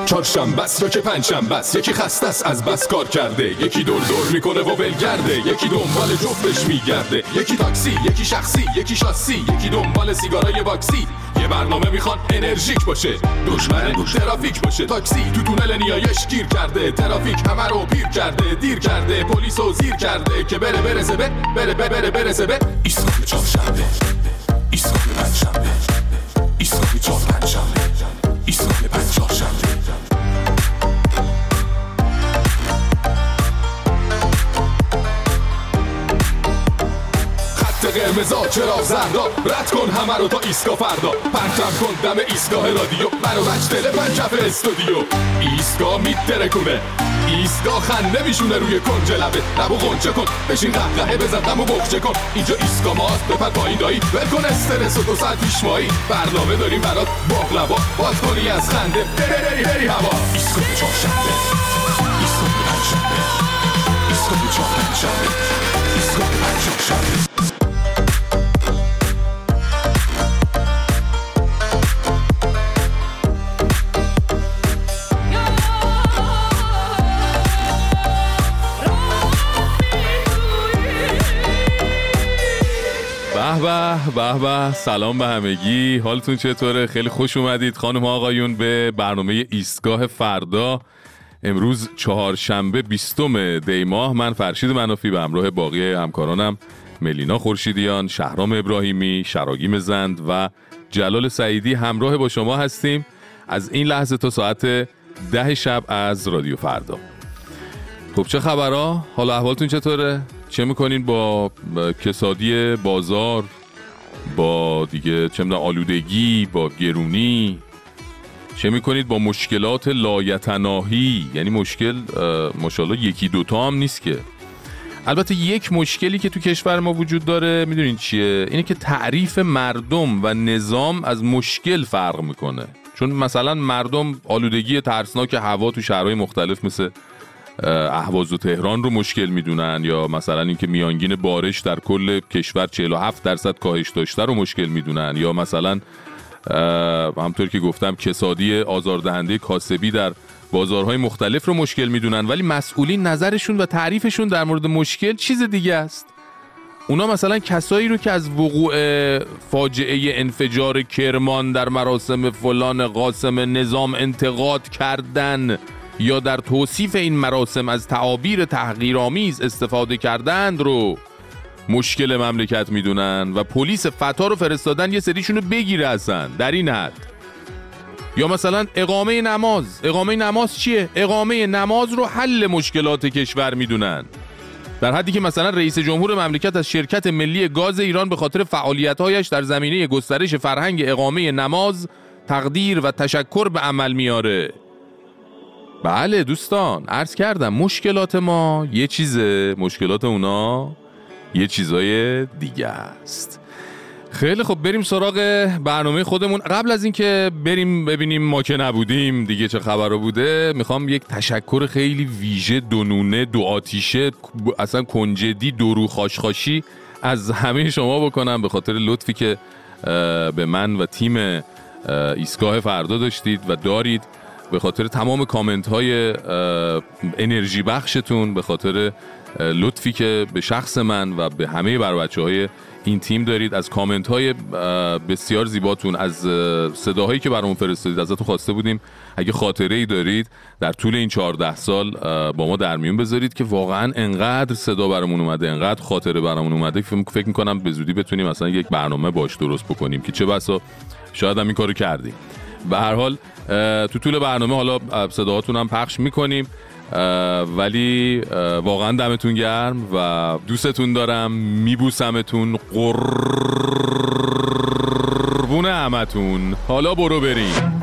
چهارشنبه است رو که پنجشنبه است، یکی خسته است از بس کار کرده، یکی دور دور میکنه و ولگرده، یکی دنبال جفتش میگرده، یکی تاکسی، یکی شخصی، یکی شاسی، یکی دنبال سیگارای باکسی. یه برنامه میخوان انرژیک باشه، دشمن ترافیک باشه. تاکسی تو تونل نیایش گیر کرده، ترافیک همه رو پیر کرده، دیر کرده، پلیسو زیر کرده که برسه به ایستگاه چهارشنبه، ایستگاه پنجشنبه، ایستگاه چهارشنبه، ایستگاه پنجشنبه. قرمزا چرا زردا، رد کن همه رو تا ایستگاه فردا، پرتم کن دم ایستگاه رادیو، منو بچتله پنجف استودیو. ایستگاه میترکونه، ایستگاه خنده میشونه روی کنج لبه، لبو غنچه کن، بشین قهقهه بزن غمو بخچه کن. اینجا ایستگاه ماست، بپر پایین دایی، ول کن استرس و 2 ساعت پیش مایی. برنامه داریم برات باقلوا، باز کنی از خنده بری هوا. ایستگاه چهارشنبه، ایستگاه پنجشنبه، ایستگاه چهارشنبه، ایستگاه پنجشنبه. به سلام به همگی، حالتون چطوره؟ خیلی خوش اومدید خانم ها آقایون به برنامه ایستگاه فردا. امروز چهارشنبه 20 دی ماه. من فرشید منافی به همراه باقی همکارانم ملینا خورشیدیان، شهرام ابراهیمی، شراگیم زند و جلال سعیدی همراه با شما هستیم از این لحظه تا ساعت 10 شب از رادیو فردا. خب چه خبرها؟ حالا احوالتون چطوره؟ چه میکنین با کسادی بازار، با دیگه چه میدونم آلودگی، با گرونی؟ چه میکنید با مشکلات لایتناهی؟ یعنی مشکل ماشاءالله یکی دوتا هم نیست که. البته یک مشکلی که تو کشور ما وجود داره میدونین چیه؟ اینه که تعریف مردم و نظام از مشکل فرق میکنه. چون مثلا مردم آلودگی ترسناک هوا تو شهرهای مختلف مثل اهواز و تهران رو مشکل میدونن، یا مثلا اینکه میانگین بارش در کل کشور 47% کاهش داشته رو مشکل میدونن، یا مثلا همطور که گفتم کسادی آزاردهنده کاسبی در بازارهای مختلف رو مشکل میدونن. ولی مسئولین نظرشون و تعریفشون در مورد مشکل چیز دیگه است. اونا مثلا کسایی رو که از وقوع فاجعه انفجار کرمان در مراسم فلان قاسم نظام انتقاد کردن یا در توصیف این مراسم از تعابیر تحقیرآمیز استفاده کردند رو مشکل مملکت میدونن و پلیس فتا رو فرستادن یه سریشون رو بگیره اصلا در این حد. یا مثلا اقامه نماز چیه؟ اقامه نماز رو حل مشکلات کشور میدونن، در حدی که مثلا رئیس جمهور مملکت از شرکت ملی گاز ایران به خاطر فعالیت‌هایش در زمینه گسترش فرهنگ اقامه نماز تقدیر و تشکر به عمل میاره. بله دوستان، عرض کردم مشکلات ما یه چیزه، مشکلات اونا یه چیزای دیگه است. خیلی خب بریم سراغ برنامه خودمون. قبل از اینکه بریم ببینیم ما که نبودیم دیگه چه خبر بوده، میخوام یک تشکر خیلی ویژه، دونونه، دو آتیشه، اصلا کنجدی، درو خاشخاشی از همه شما بکنم به خاطر لطفی که به من و تیم ایستگاه فردا داشتید و دارید، به خاطر تمام کامنت های انرژی بخشتون، به خاطر لطفی که به شخص من و به همه بچه های این تیم دارید، از کامنت های بسیار زیباتون، از صداهایی که برامون فرستادید. ازتون خواسته بودیم اگه خاطره ای دارید در طول این 14 سال با ما در میون بذارید که واقعا انقدر صدا برامون اومده، انقدر خاطره برامون اومده که فکر میکنم به زودی بتونیم مثلا یک برنامه باش درست بکنیم که چه بسا شاید هم این کارو کردیم. به هر حال تو طول برنامه حالا صداهاتون هم پخش میکنیم، ولی واقعا دمتون گرم و دوستتون دارم، میبوسمتون، قربون همتون. حالا برو بریم.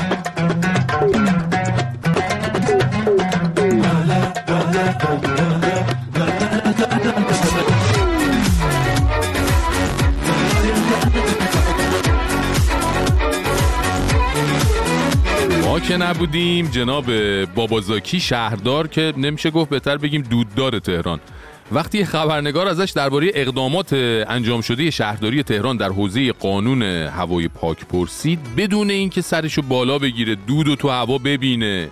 ما که نبودیم جناب بابازاکی شهردار، که نمیشه گفت بهتر بگیم دوددار تهران، وقتی خبرنگار ازش درباره اقدامات انجام شده شهرداری تهران در حوزه قانون هوای پاک پرسید، بدون اینکه سرشو بالا بگیره دودو تو هوا ببینه،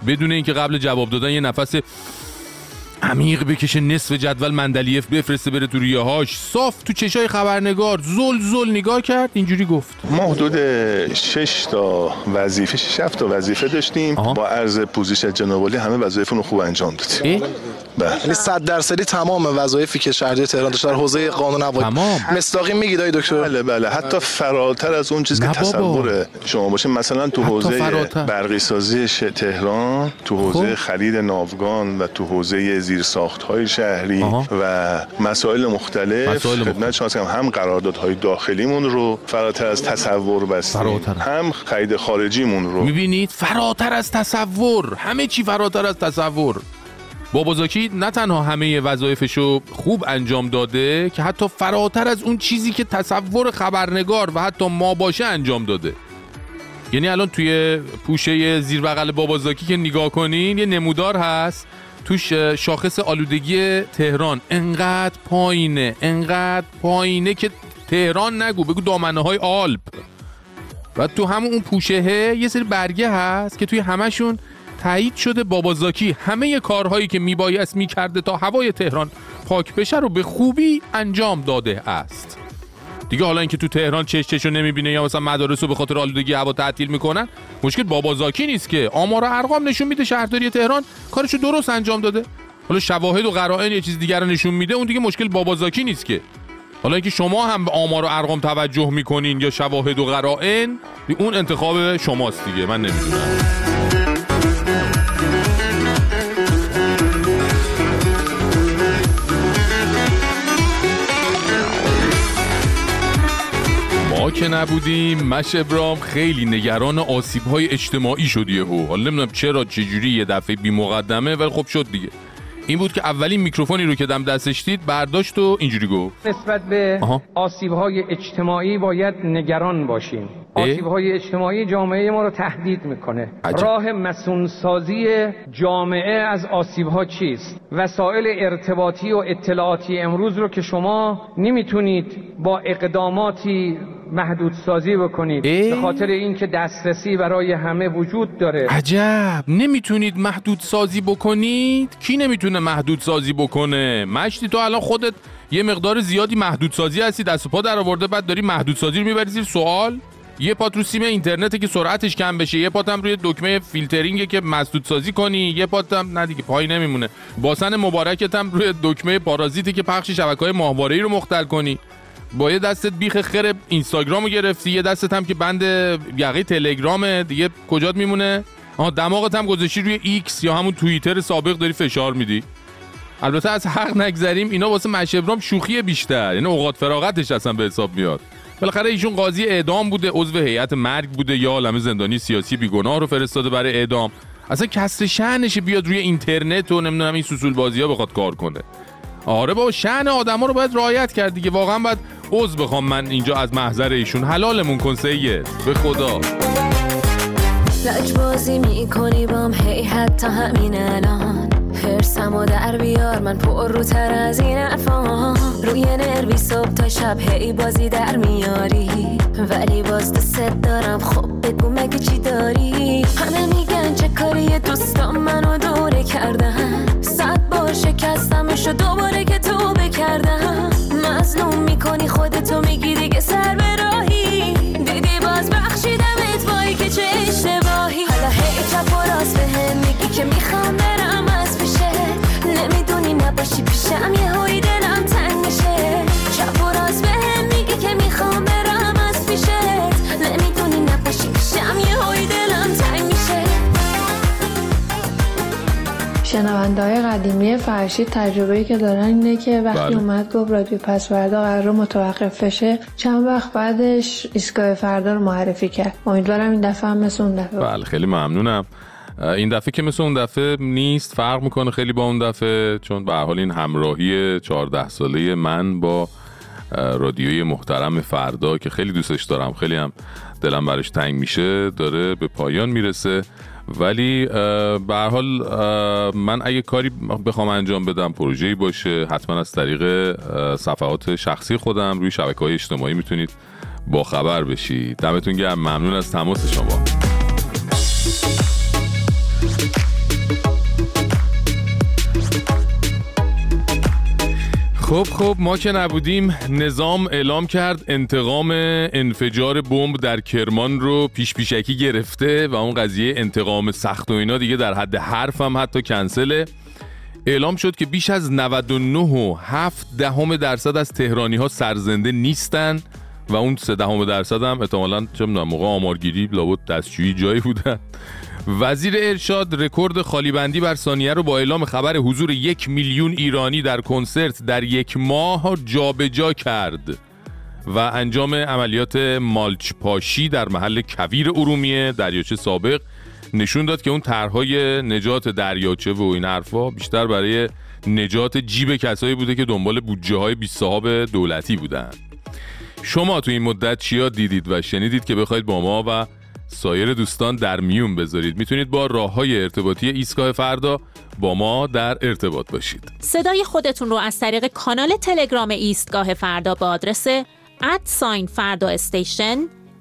بدون اینکه قبل جواب دادن یه نفس عمیق بکشه، نصف جدول مندلیف بفرسته بره تو ریه‌هاش، صاف تو چشای خبرنگار زل نگاه کرد، اینجوری گفت ما حدود 6 تا وظیفه 7 تا وظیفه داشتیم. با عرض پوزش جناب عالی همه وظایفمون رو خوب انجام دادیم. یعنی 100% تمام وظایفی که شهرداری تهران داشت در حوزه قانون هوایی مصداقی میگید آقای دکتر؟ بله حتی فراتر از اون چیزی که تصور شما باشه. مثلا تو حوزه برقی سازی تهران، تو حوزه خرید ناوگان و تو حوزه زیرساخت‌های شهری و مسائل مختلف خدمت شما هم قراردادهای داخلیمون رو فراتر از تصور بستیم، هم خرید خارجیمون رو. میبینید فراتر از تصور، همه چی فراتر از تصور. بابازاکی نه تنها همه وظایفشو خوب انجام داده که حتی فراتر از اون چیزی که تصور خبرنگار و حتی ما باشه انجام داده. یعنی الان توی پوشه زیر بغل بابازاکی که نگاه کنین یه نمودار هست، توش شاخص آلودگی تهران انقدر پایینه که تهران نگو، بگو دامنه‌های آلپ. و تو همون پوشهه یه سری برگه هست که توی همشون تایید شده بابازاکی همه کارهایی که میبایست میکرده تا هوای تهران پاک بشه رو به خوبی انجام داده است. دیگه حالا اینکه تو تهران چشو نمیبینه یا مثلا مدارس رو به خاطر آلودگی هوا تعطیل میکنن، مشکل بابازاکی نیست که. آمار و ارقام نشون میده شهرداری تهران کارشو درست انجام داده. حالا شواهد و قرائن یه چیز دیگر رو نشون میده، اون دیگه مشکل بابازاکی نیست که. حالا اینکه شما هم به آمار و ارقام توجه میکنین یا شواهد و قرائن، اون انتخاب شماست دیگه، من نمیدونم. ما که نبودیم مش ابراهیم خیلی نگران آسیب‌های اجتماعی شد یهو. حالا نمیدونم چرا چجوری یه دفعه بی مقدمه، ولی خب شد دیگه. این بود که اولین میکروفونی رو که دم دستش دید برداشت و اینجوری گفت نسبت به آسیب‌های اجتماعی باید نگران باشیم. آسیب‌های اجتماعی جامعه ما رو تهدید میکنه. راه مسئول‌سازی جامعه از آسیب‌ها چیست؟ وسایل ارتباطی و اطلاعاتی امروز رو که شما نمیتونید با اقداماتی محدود سازی بکنید به خاطر اینکه دسترسی برای همه وجود داره. عجب، نمیتونید محدود سازی بکنید؟ کی نمیتونه محدود سازی بکنه؟ مشتی تو الان خودت یه مقدار زیادی محدود سازی هستی، دست و پا در آورده، بعد داری محدود سازی رو میبری زیر سوال. یه پات رو سیم اینترنته که سرعتش کم بشه، یه پات هم روی دکمه فیلترینگه که مسدود سازی کنی، یه پات هم نه دیگه پای نمیمونه، باسن مبارکت هم روی دکمه پارازیته که پخش شبکه‌های ماهواره‌ای رو مختل کنی. با یه دستت بیخ خر اینستاگرامو گرفتی، یه دستت هم که بند یقه تلگرامه، دیگه کجات میمونه؟ دماغت هم گذاشتی روی ایکس یا همون توییتر سابق داری فشار میدی. البته از حق نگذریم، اینا واسه مش ابراهیم شوخی بیشتر، یعنی اوقات فراغتش اصلا به حساب میاد. بالاخره ایشون قاضی اعدام بوده، عضو هیئت مرگ بوده، یا عالمه زندانی سیاسی بیگناه رو فرستاده برای اعدام. اصلا کسر شأنش بیاد روی اینترنت و نمیدونم این سوسول بازی‌ها بخواد کار کنه. آره بابا، شأن آدما رو باید رعایت کرد دیگه. واقعا باید عذر بخوام من اینجا از محضر ایشون. حلالمون کن سید، به خدا. لجبازی میکنی بام هی حتی همین الان، حرسمو در بیار من پر رو تر از این حرفان، روی نروی صبح تا شب هی بازی در میاری، ولی باز دست دارم. خب بگو مگه چی داری؟ همه میگن چه کاری دوستان منو دوره کردن، 100 بار شکستمشو دوباره که تو بکردم. مظلوم میکنی خودتو، میگی دیگه سر به راهی، دیدی باز بخشیدمت وای که چه اشتباهی. حالا هی چپ و راست بهم میگی که میخوام برم از پیشت، نمیدونی نباشی پیشم یه هایی دلم تنگ میشه. چپ و راست بهم میگی که میخوام برم از پیشت، نمیدونی نباشی پیشم یه هایی دلم تنگ میشه. شنونده‌های قدیمی فرشید تجربه‌ای که دارن اینه که وقتی اومد گفت رادیو پس فردا قرار متوقف بشه، چند وقت بعدش ایستگاه فردا رو معرفی کرد. امیدوارم این دفعه هم مثل اون دفعه. بله خیلی ممنونم. این دفعه که مثل اون دفعه نیست، فرق میکنه خیلی با اون دفعه، چون به هر حال این همراهی 14 ساله من با رادیوی محترم فردا که خیلی دوستش دارم، خیلی هم دلم براش تنگ میشه، داره به پایان میرسه. ولی به هر حال من اگه کاری بخوام انجام بدم، پروژه‌ای باشه، حتما از طریق صفحات شخصی خودم روی شبکه‌های اجتماعی میتونید با خبر بشید. دمتون گرم، ممنون از تماس شما. خب ما که نبودیم، نظام اعلام کرد انتقام انفجار بمب در کرمان رو پیشکی گرفته و اون قضیه انتقام سخت و اینا دیگه در حد حرف هم حتی کنسله. اعلام شد که بیش از 99.7% از تهرانی ها سرزنده نیستن و اون 0.3% هم احتمالاً چه می‌دونم موقع آمارگیری لابد دستشویی جایی بودن. وزیر ارشاد رکورد خالیبندی بر ثانیه رو با اعلام خبر حضور 1 میلیون ایرانی در کنسرت در یک ماه جابجا کرد و انجام عملیات مالچ پاشی در محل کویر ارومیه دریاچه سابق نشون داد که اون طرح‌های نجات دریاچه و این حرفا بیشتر برای نجات جیب کسایی بوده که دنبال بودجه‌های بی‌صاحب دولتی بودن. شما تو این مدت چیا دیدید و شنیدید که بخواید با ما و سایر دوستان در میون بذارید؟ میتونید با راه‌های ارتباطی ایستگاه فردا با ما در ارتباط باشید. صدای خودتون رو از طریق کانال تلگرام ایستگاه فردا با آدرس @فردا استیشن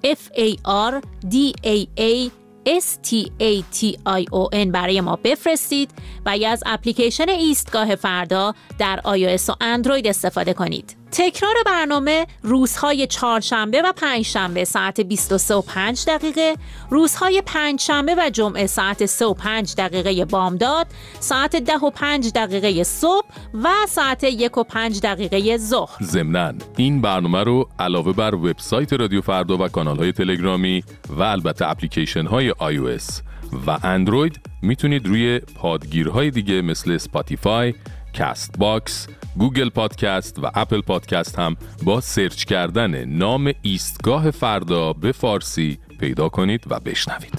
FARDAASTATION برای ما بفرستید و یا از اپلیکیشن ایستگاه فردا در iOS و اندروید استفاده کنید. تکرار برنامه روزهای چهارشنبه و پنجشنبه ساعت 23:05، روزهای پنجشنبه و جمعه ساعت 3:05 بامداد، ساعت 10:05 صبح و ساعت 1:05 ظهر. ضمناً این برنامه رو علاوه بر وبسایت رادیو فردا و کانال‌های تلگرامی و البته اپلیکیشن‌های iOS و اندروید میتونید روی پادگیرهای دیگه مثل اسپاتیفای، کاست باکس، گوگل پادکست و اپل پادکست هم با سرچ کردن نام ایستگاه فردا به فارسی پیدا کنید و بشنوید.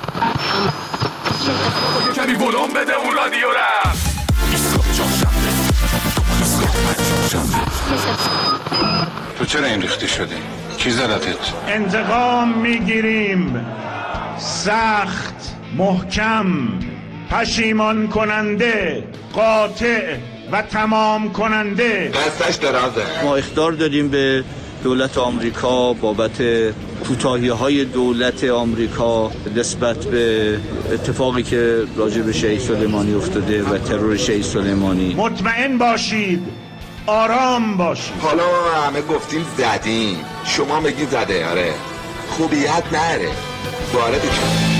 کمی ولوم بده اون رادیو را. تو چرا این ریختی شدی؟ کی زدتت؟ انتقام میگیریم، سخت، محکم، پشیمان کننده، قاطع و تمام کننده. دستش درازه. ما اخطار دادیم به دولت آمریکا بابت کوتاهی‌های دولت آمریکا نسبت به اتفاقی که راجع به شیخ سلیمانی افتاده و ترور شیخ سلیمانی. مطمئن باشید، آرام باشید. حالا همه گفتیم زدیم، شما میگید زده. آره خوبیت نره وارد شد.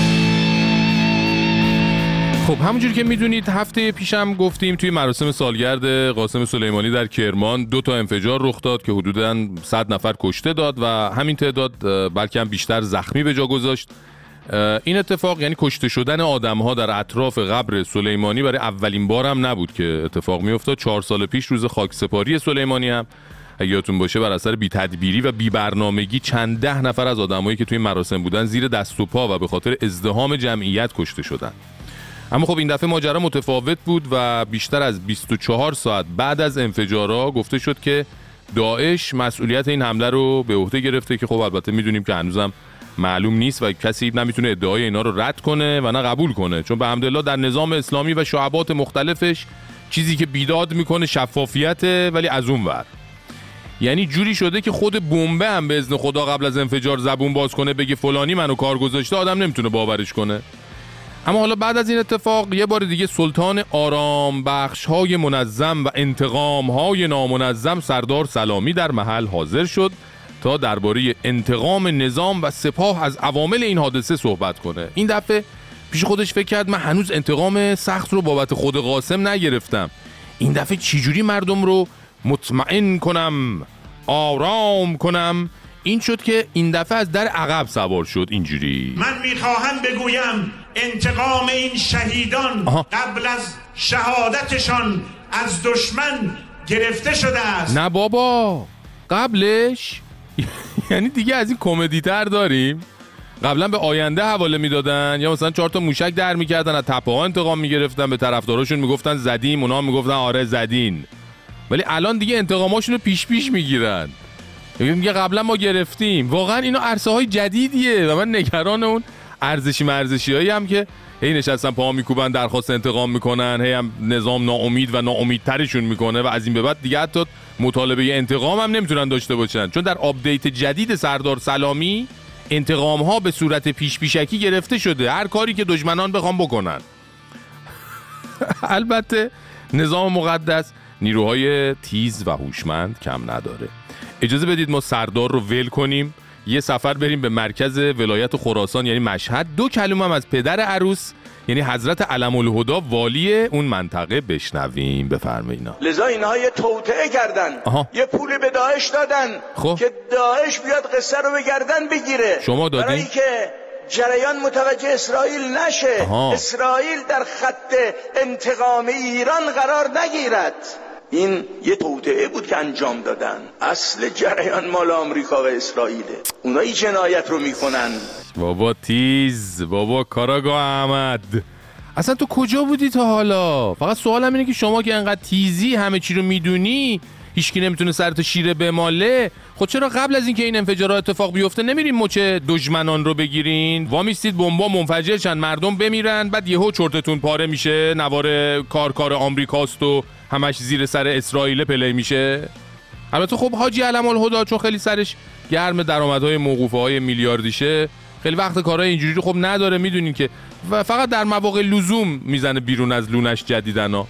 خب همونجوری که میدونید هفته پیشم گفتیم توی مراسم سالگرد قاسم سلیمانی در کرمان 2 انفجار رخ داد که حدوداً 100 نفر کشته داد و همین تعداد بلکه هم بیشتر زخمی به جا گذاشت. این اتفاق یعنی کشته شدن آدم‌ها در اطراف قبر سلیمانی برای اولین بار هم نبود که اتفاق میافتاد. 4 سال پیش روز خاکسپاری سلیمانی هم اگه یادتون باشه بر اثر بی‌تدبیری و بی‌برنامگی چند 10 نفر از آدمایی که توی مراسم بودن زیر دست و پا و به خاطر ازدحام جمعیت کشته شدن. اما خب این دفعه ماجرا متفاوت بود و بیشتر از 24 ساعت بعد از انفجارها گفته شد که داعش مسئولیت این حمله رو به عهده گرفته که خب البته میدونیم که هنوزم معلوم نیست و کسی نمیتونه ادعای اینا رو رد کنه و نه قبول کنه، چون به حمدالله در نظام اسلامی و شعبات مختلفش چیزی که بیداد میکنه شفافیته، ولی از اون ور یعنی جوری شده که خود بمبه هم به اذن خدا قبل از انفجار زبون باز کنه بگه فلانی منو کار گذاشته آدم نمیتونه باورش کنه. اما حالا بعد از این اتفاق یه بار دیگه سلطان آرام بخش‌های منظم و انتقام‌های نامنظم سردار سلامی در محل حاضر شد تا درباره انتقام نظام و سپاه از عوامل این حادثه صحبت کنه. این دفعه پیش خودش فکر کرد من هنوز انتقام سخت رو بابت خود قاسم نگرفتم، این دفعه چجوری مردم رو مطمئن کنم، آرام کنم. این شد که این دفعه از در عقب سوار شد. اینجوری من میخواهم بگویم انتقام این شهیدان قبل از شهادتشان از دشمن گرفته شده است. نه بابا قبلش یعنی دیگه از این کمدی تر داریم؟ قبلا به آینده حواله میدادن یا مثلا 4 موشک در میکردن از تپه ها انتقام میگرفتن، به طرفداراشون میگفتن زدیم، اونا میگفتن آره زدین. ولی الان دیگه انتقاماشون رو پیش میگیرن، میگه قبلا ما گرفتیم. واقعا اینا عرصه های جدیدیه و من نگران اون ارزشی هایی هم که هی نشستن پاها میکوبن درخواست انتقام میکنن، هی هم نظام ناامید و ناامیدترشون میکنه و از این به بعد دیگه حتی مطالبه انتقام هم نمیتونن داشته باشن، چون در آپدیت جدید سردار سلامی انتقام ها به صورت پیشکی گرفته شده، هر کاری که دشمنان بخوام بکنن. البته نظام مقدس نیروهای تیز و هوشمند کم نداره. اجازه بدید ما سردار رو ول کنیم، یه سفر بریم به مرکز ولایت خراسان یعنی مشهد، 2 کلمه هم از پدر عروس یعنی حضرت علم الهدی والی اون منطقه بشنویم. بفرمایید. لذا اینها یه توطئه کردن، یه پولی به داعش دادن که داعش بیاد قصه رو به گردن بگیره. شما دادین؟ برای که جریان متوجه اسرائیل نشه، اسرائیل در خط انتقام ایران قرار نگیرد. این یه توطئه بود که انجام دادن. اصل جریان مال آمریکا و اسرائیله. اونا این جنایت رو میکنن. بابا تیز، بابا کاراگاه احمد، اصلا تو کجا بودی تا حالا؟ فقط سوالم اینه که شما که انقدر تیزی همه چی رو میدونی، هیچکی نمیتونه سرت شیره بماله، خود چرا قبل از اینکه این انفجارات اتفاق بیفته نمیرین مچ دشمنان رو بگیرین؟ وامیستید بمبا منفجر شن، مردم بمیرن، بعد یهو چرتتون پاره میشه، نوار کار آمریکاست و همش زیر سر اسرائیل پلی میشه. البته خب حاجی علم الهدی چون خیلی سرش گرم درآمدهای موقوفه‌های میلیاردیشه، خیلی وقت کارهای اینجوری رو خب نداره، میدونین که فقط در مواقع لزوم میزنه بیرون از لونش جدیدنا.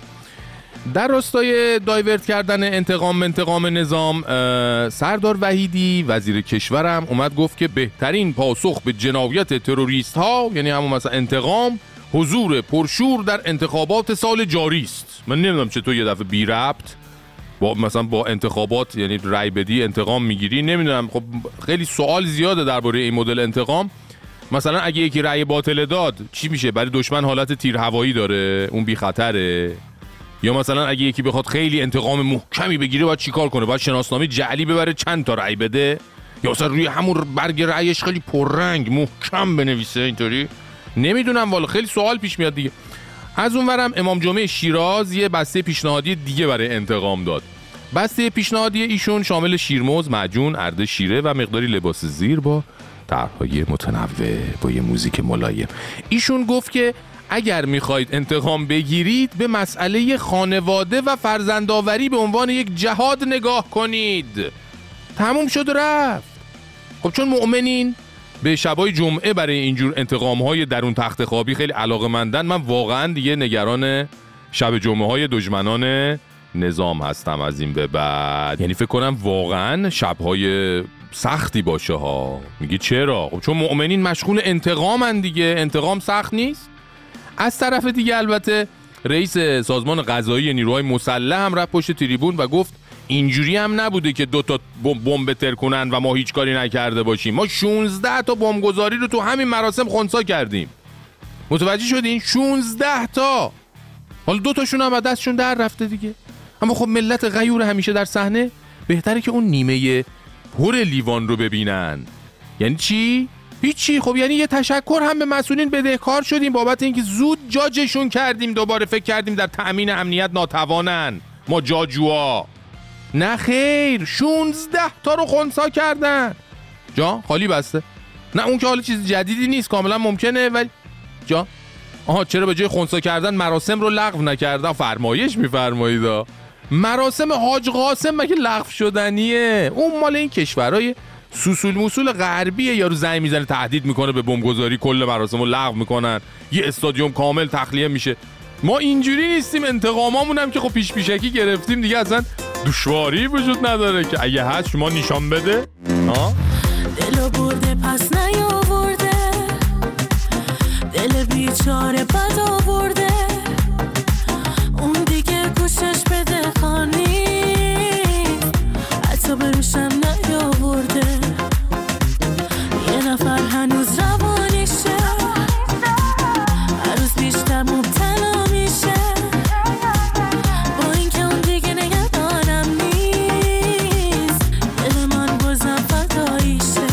در راستای دایورت کردن انتقام نظام، سردار وحیدی وزیر کشورم اومد گفت که بهترین پاسخ به جنایت تروریست ها یعنی همون مثلا انتقام، حضور پرشور در انتخابات سال جاری است. من نمیدونم چطور یه دفعه بی ربط مثلا با انتخابات یعنی رای بدی انتقام میگیری، نمیدونم. خب خیلی سوال زیاده درباره این مدل انتقام. مثلا اگه یکی رای باطل داد چی میشه؟ برای دشمن حالت تیر هوایی داره، اون بی خطره. یا مثلا اگه یکی بخواد خیلی انتقام محکمی بگیره باید چیکار کنه؟ باید شناسنامه جعلی ببره چند تا رای بده، یا مثلا روی همون برگ رایش خیلی پررنگ محکم بنویسه اینطوری؟ نمیدونم والا، خیلی سوال پیش میاد دیگه. از اونورم امام جمعه شیراز یه بسته پیشنهادی دیگه برای انتقام داد. بسته پیشنهادی ایشون شامل شیرموز، معجون، ارده شیره و مقداری لباس زیر با طرح‌های متنوع با یه موزیک ملایم. ایشون گفت که اگر میخواید انتقام بگیرید به مسئله خانواده و فرزندآوری به عنوان یک جهاد نگاه کنید. تموم شد رفت. خب چون مؤمنین به شبای جمعه برای اینجور انتقام‌های درون تخت خوابی خیلی علاقه‌مندن، من واقعا دیگه نگران شب جمعه‌های دشمنان نظام هستم از این به بعد. یعنی فکر کنم واقعا شب‌های سختی باشه ها. میگی چرا؟ خب چون مؤمنین مشغول انتقامن دیگه، انتقام سخت نیست. از طرف دیگه البته رئیس سازمان قضایی نیروهای مسلح هم رفت پشت تریبون و گفت اینجوری هم نبوده که 2 تا بمب بتر کنن و ما هیچ کاری نکرده باشیم. ما 16 تا بمبگذاری رو تو همین مراسم خنثی کردیم. متوجه شدین؟ 16 تا. حالا 2 تاشون هم دستشون در رفته دیگه. اما خب ملت غیور همیشه در صحنه بهتره که اون نیمه پر لیوان رو ببینن. یعنی چی؟ هیچی. خب یعنی یه تشکر هم به مسئولین بدهکار شدیم بابت اینکه زود جاجشون کردیم، دوباره فکر کردیم در تأمین امنیت ناتوانن ما جاجوها. نه خیر، 16 تا رو خنثی کردن. جا خالی بسته. نه اون که حالا چیز جدیدی نیست، کاملا ممکنه، ولی جا چرا به جای خنثی کردن مراسم رو لغو نکردن؟ فرمایش میفرمایید. مراسم حاج قاسم مگه لغو شدنیه؟ اون مال این کشورهای سوسول موسول غربیه. یارو زنگ میزنه تهدید میکنه به بمبگذاری، کل مراسم رو لغو میکنن، یه استادیوم کامل تخلیه میشه. ما اینجوری نیستیم. انتقامامون هم که خب پیشکی گرفتیم دیگه، اصلا دشواری وجود نداره که اگه هست شما نشان بده. دلو برده پس نیاورده، دل بیچاره بد آورده، اون دیگه گوشش بده خانی، حتی بروشم نیاورده. یه نفر هنوز روانیشه، هر روز بیشتر مبتلا میشه، با اینکه اون دیگه نگرانم نیست. دل من بازم فداییشه،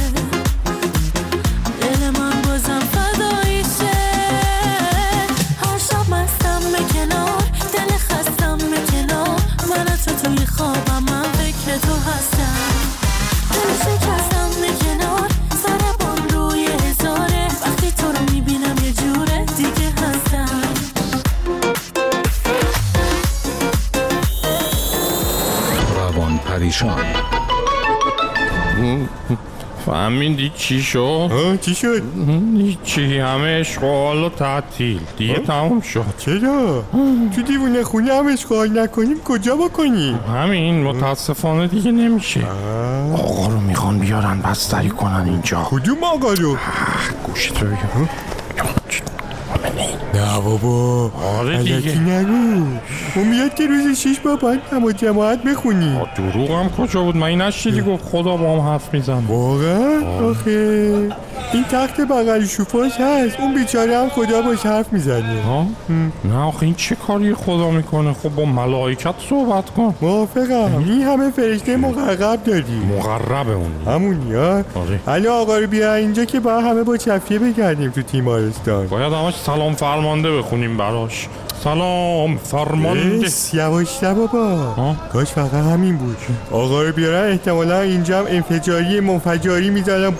دل من بازم فداییشه. هر شب مستم به کنار، دل خستم به کنار، من تو توی خوابم، من فکر تو هستم. دل شکستم به کنار، سربان روی هزاره، وقتی تو رو میبینم یه جوره دیگه هستم. روان پریشان. فهمیدی چی شد؟ چی شد؟ چی همه اشغال و تعطیل دیگه تموم شد. چرا؟ تو دیوونه خونه هم اشغال نکنیم کجا بکنیم؟ همین متاسفانه دیگه نمیشه. آقا رو میخوان بیارن بستری کنن اینجا. کدوم آقا رو؟ گوشت رو بگم. نه بابا آره دیگه نگو. اون میاد که روز 6 با باید هم جماعت بخونی. دروغ هم کجا بود؟ من این نشیدی گفت خدا با هم حرف میزن. واقعا؟ آخه این تخت بغل شوفاش هست، اون بیچاره هم خدا باش حرف میزنه. نه آخه این چه کاری خدا میکنه؟ خب با ملائکت صحبت کن. موافقم. این همه فرشته مقرب داری. مقربه اون همونی ها. آره. حالا آقا رو بیا اینجا که با همه با چفیه بگردیم تو تیمارستان. باید همش سلام فرمانده بخونیم براش. سلام فرمانده. یواش بابا. کاش فقط همین بود. آقا رو بیارن احتمالا اینجا هم انفجاری منفجاری میزنم.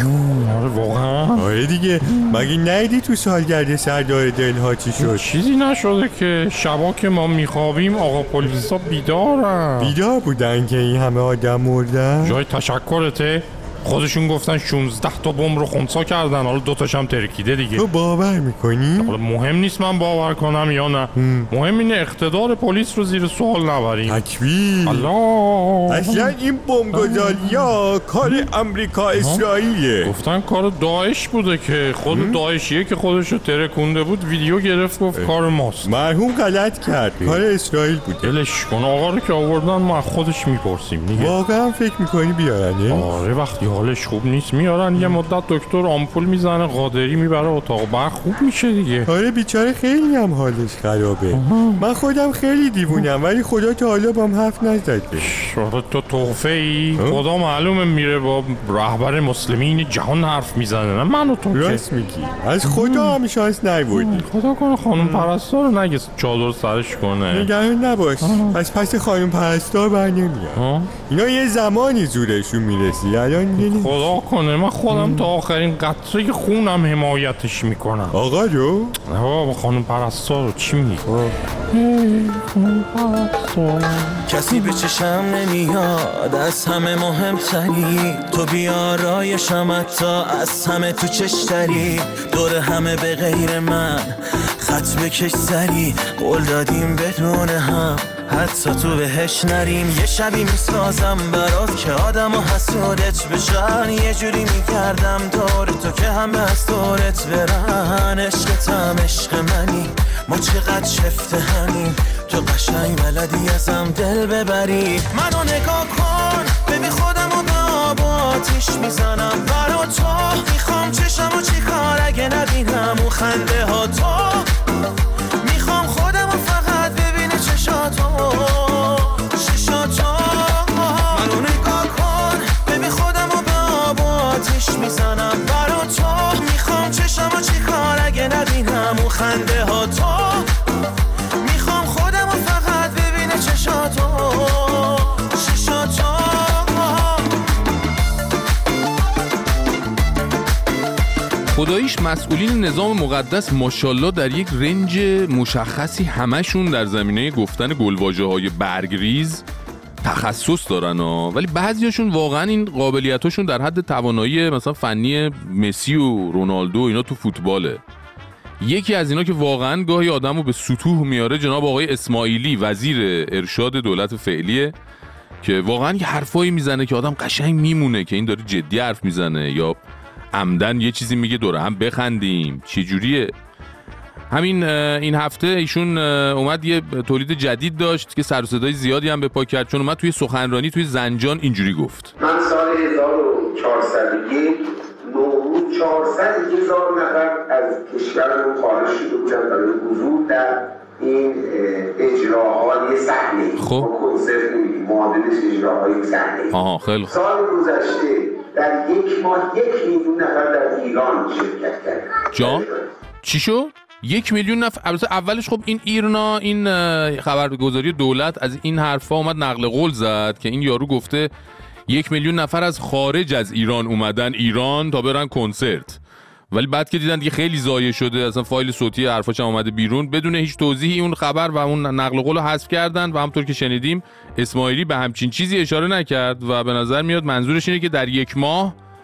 آره واقعا. آره دیگه. مگه نیدی تو سالگرد سردار دلها چی شد؟ چیزی نشده که شبا که ما میخوابیم آقا پلیسا بیدارن. بیدار بودن که این همه آدم مردن؟ جای تشکرته. خودشون گفتن 16 تا بمب رو خنثی کردن، حالا 2 تاش هم ترکیده دیگه. تو باور میکنی؟ حالا مهم نیست من باور کنم یا نه. مهم اینه اقتدار پلیس رو زیر سوال نبریم. تکبیر. الله. اصلا این بمبگذاری‌ها کار امریکا اسرائیله. گفتن کار داعش بوده که خود داعشیه که خودشو ترکونده بود ویدیو گرفت گفت کار ماست. مرحوم غلط کرد. کار اسرائیل بوده. دلش کن. آقا رو که آوردن ما خودش میپرسیم دیگه. واقعا فکر میکنی بیارنه؟ آره وقتی حالش خوب نیست میارن یه مدت دکتر آمپول میزنه قادری میبره اتاق بعد خوب میشه دیگه. آره بیچاره خیلی هم حالش خرابه. من خودم خیلی دیوونم ولی خدا تا حالا بام حرف نزده. آره تو تحفه ای. خدا معلومه میره با رهبر مسلمین جهان حرف میزنه نه من و تو. راست میگی. از خدا هم شانس نیوردی. خدا کنه خانم پرستار رو نگه چادر سرش کنه. نگران نباش. پس خانم پرستار بر نمیاد. اینا یه زمانی زورشون میرسی. الان خدا کنه من خودم تا آخرین قطره خونم حمایتش میکنم. آقا رو؟ نه بابا خانم پرستار رو چی میگی؟ کسی به چشم نمیاد از همه مهمتری، تو بیارایشم حتی از همه تو چشتری، دور همه به غیر من خط بکش سری، قول دادیم بدون هم حتی تو بهش نریم. یه شبی میسازم برات که آدم و حسودت بشن، یه جوری میکردم دور تو که همه از دورت برن. عشقتم عشق منی ما چقدر شفته همین، تو قشنگ بلدی ازم دل ببری. منو نگاه کن ببین خودم و به آب آتیش میزنم برا تو، میخوام چشم و چی کار اگه نبینم اون خنده ها تو، میخوام خودم و فقط ببینه چشاتو چشاتو. منو نگاه کن ببین خودم و به آب آتیش میزنم برا تو، میخوام چشم و چی کار اگه نبینم اون خنده ها تو، میخوام خودم و فقط ببینه چشاتو چشاتو. خداییش مسئولین نظام مقدس ماشاءالله در یک رنج مشخصی همشون در زمینه گفتن گلواژه‌های برگریز تخصص دارن ولی بعضیاشون واقعا این قابلیتاشون در حد توانایی مثلا فنی مسی و رونالدو اینا تو فوتباله. یکی از اینا که واقعا گاهی آدمو به سطوح میاره جناب آقای اسماعیلی وزیر ارشاد دولت فعلیه که واقعا یه حرفایی میزنه که آدم قشنگ میمونه که این داره جدی حرف میزنه یا عمدن یه چیزی میگه دوره هم بخندیم. چه جوریه؟ همین این هفته ایشون اومد یه تولید جدید داشت که سر و صدای زیادی هم به پا کرد، چون اومد توی سخنرانی توی زنجان اینجوری گفت: من سال 1401 نوروز 400,000 نفر از کشورمون خارج شده بودن برای حضور در این اجراهای صحنه‌ای. خب کنسرت نمی‌دیم، معادلش اجراهای صحنه‌ای. خیلی سال گذشته در یک ماه 1,000,000 نفر در ایران شرکت کردن. جان چی شد؟ 1,000,000 نفر. البته اولش خب این ایرنا این خبرگزاری دولت از این حرفا اومد نقل قول زد که این یارو گفته 1,000,000 نفر از خارج از ایران اومدن ایران تا برن کنسرت، ولی بعد که دیدن دیگه خیلی ضایع شده اصلا فایل صوتی حرفاش هم اومده بیرون بدون هیچ توضیحی اون خبر و اون نقل قول رو حذف کردن و همونطور که شنیدیم اسماعیلی به همچین چیزی اشاره نکرد و به نظر میاد منظورش اینه که در یک ماه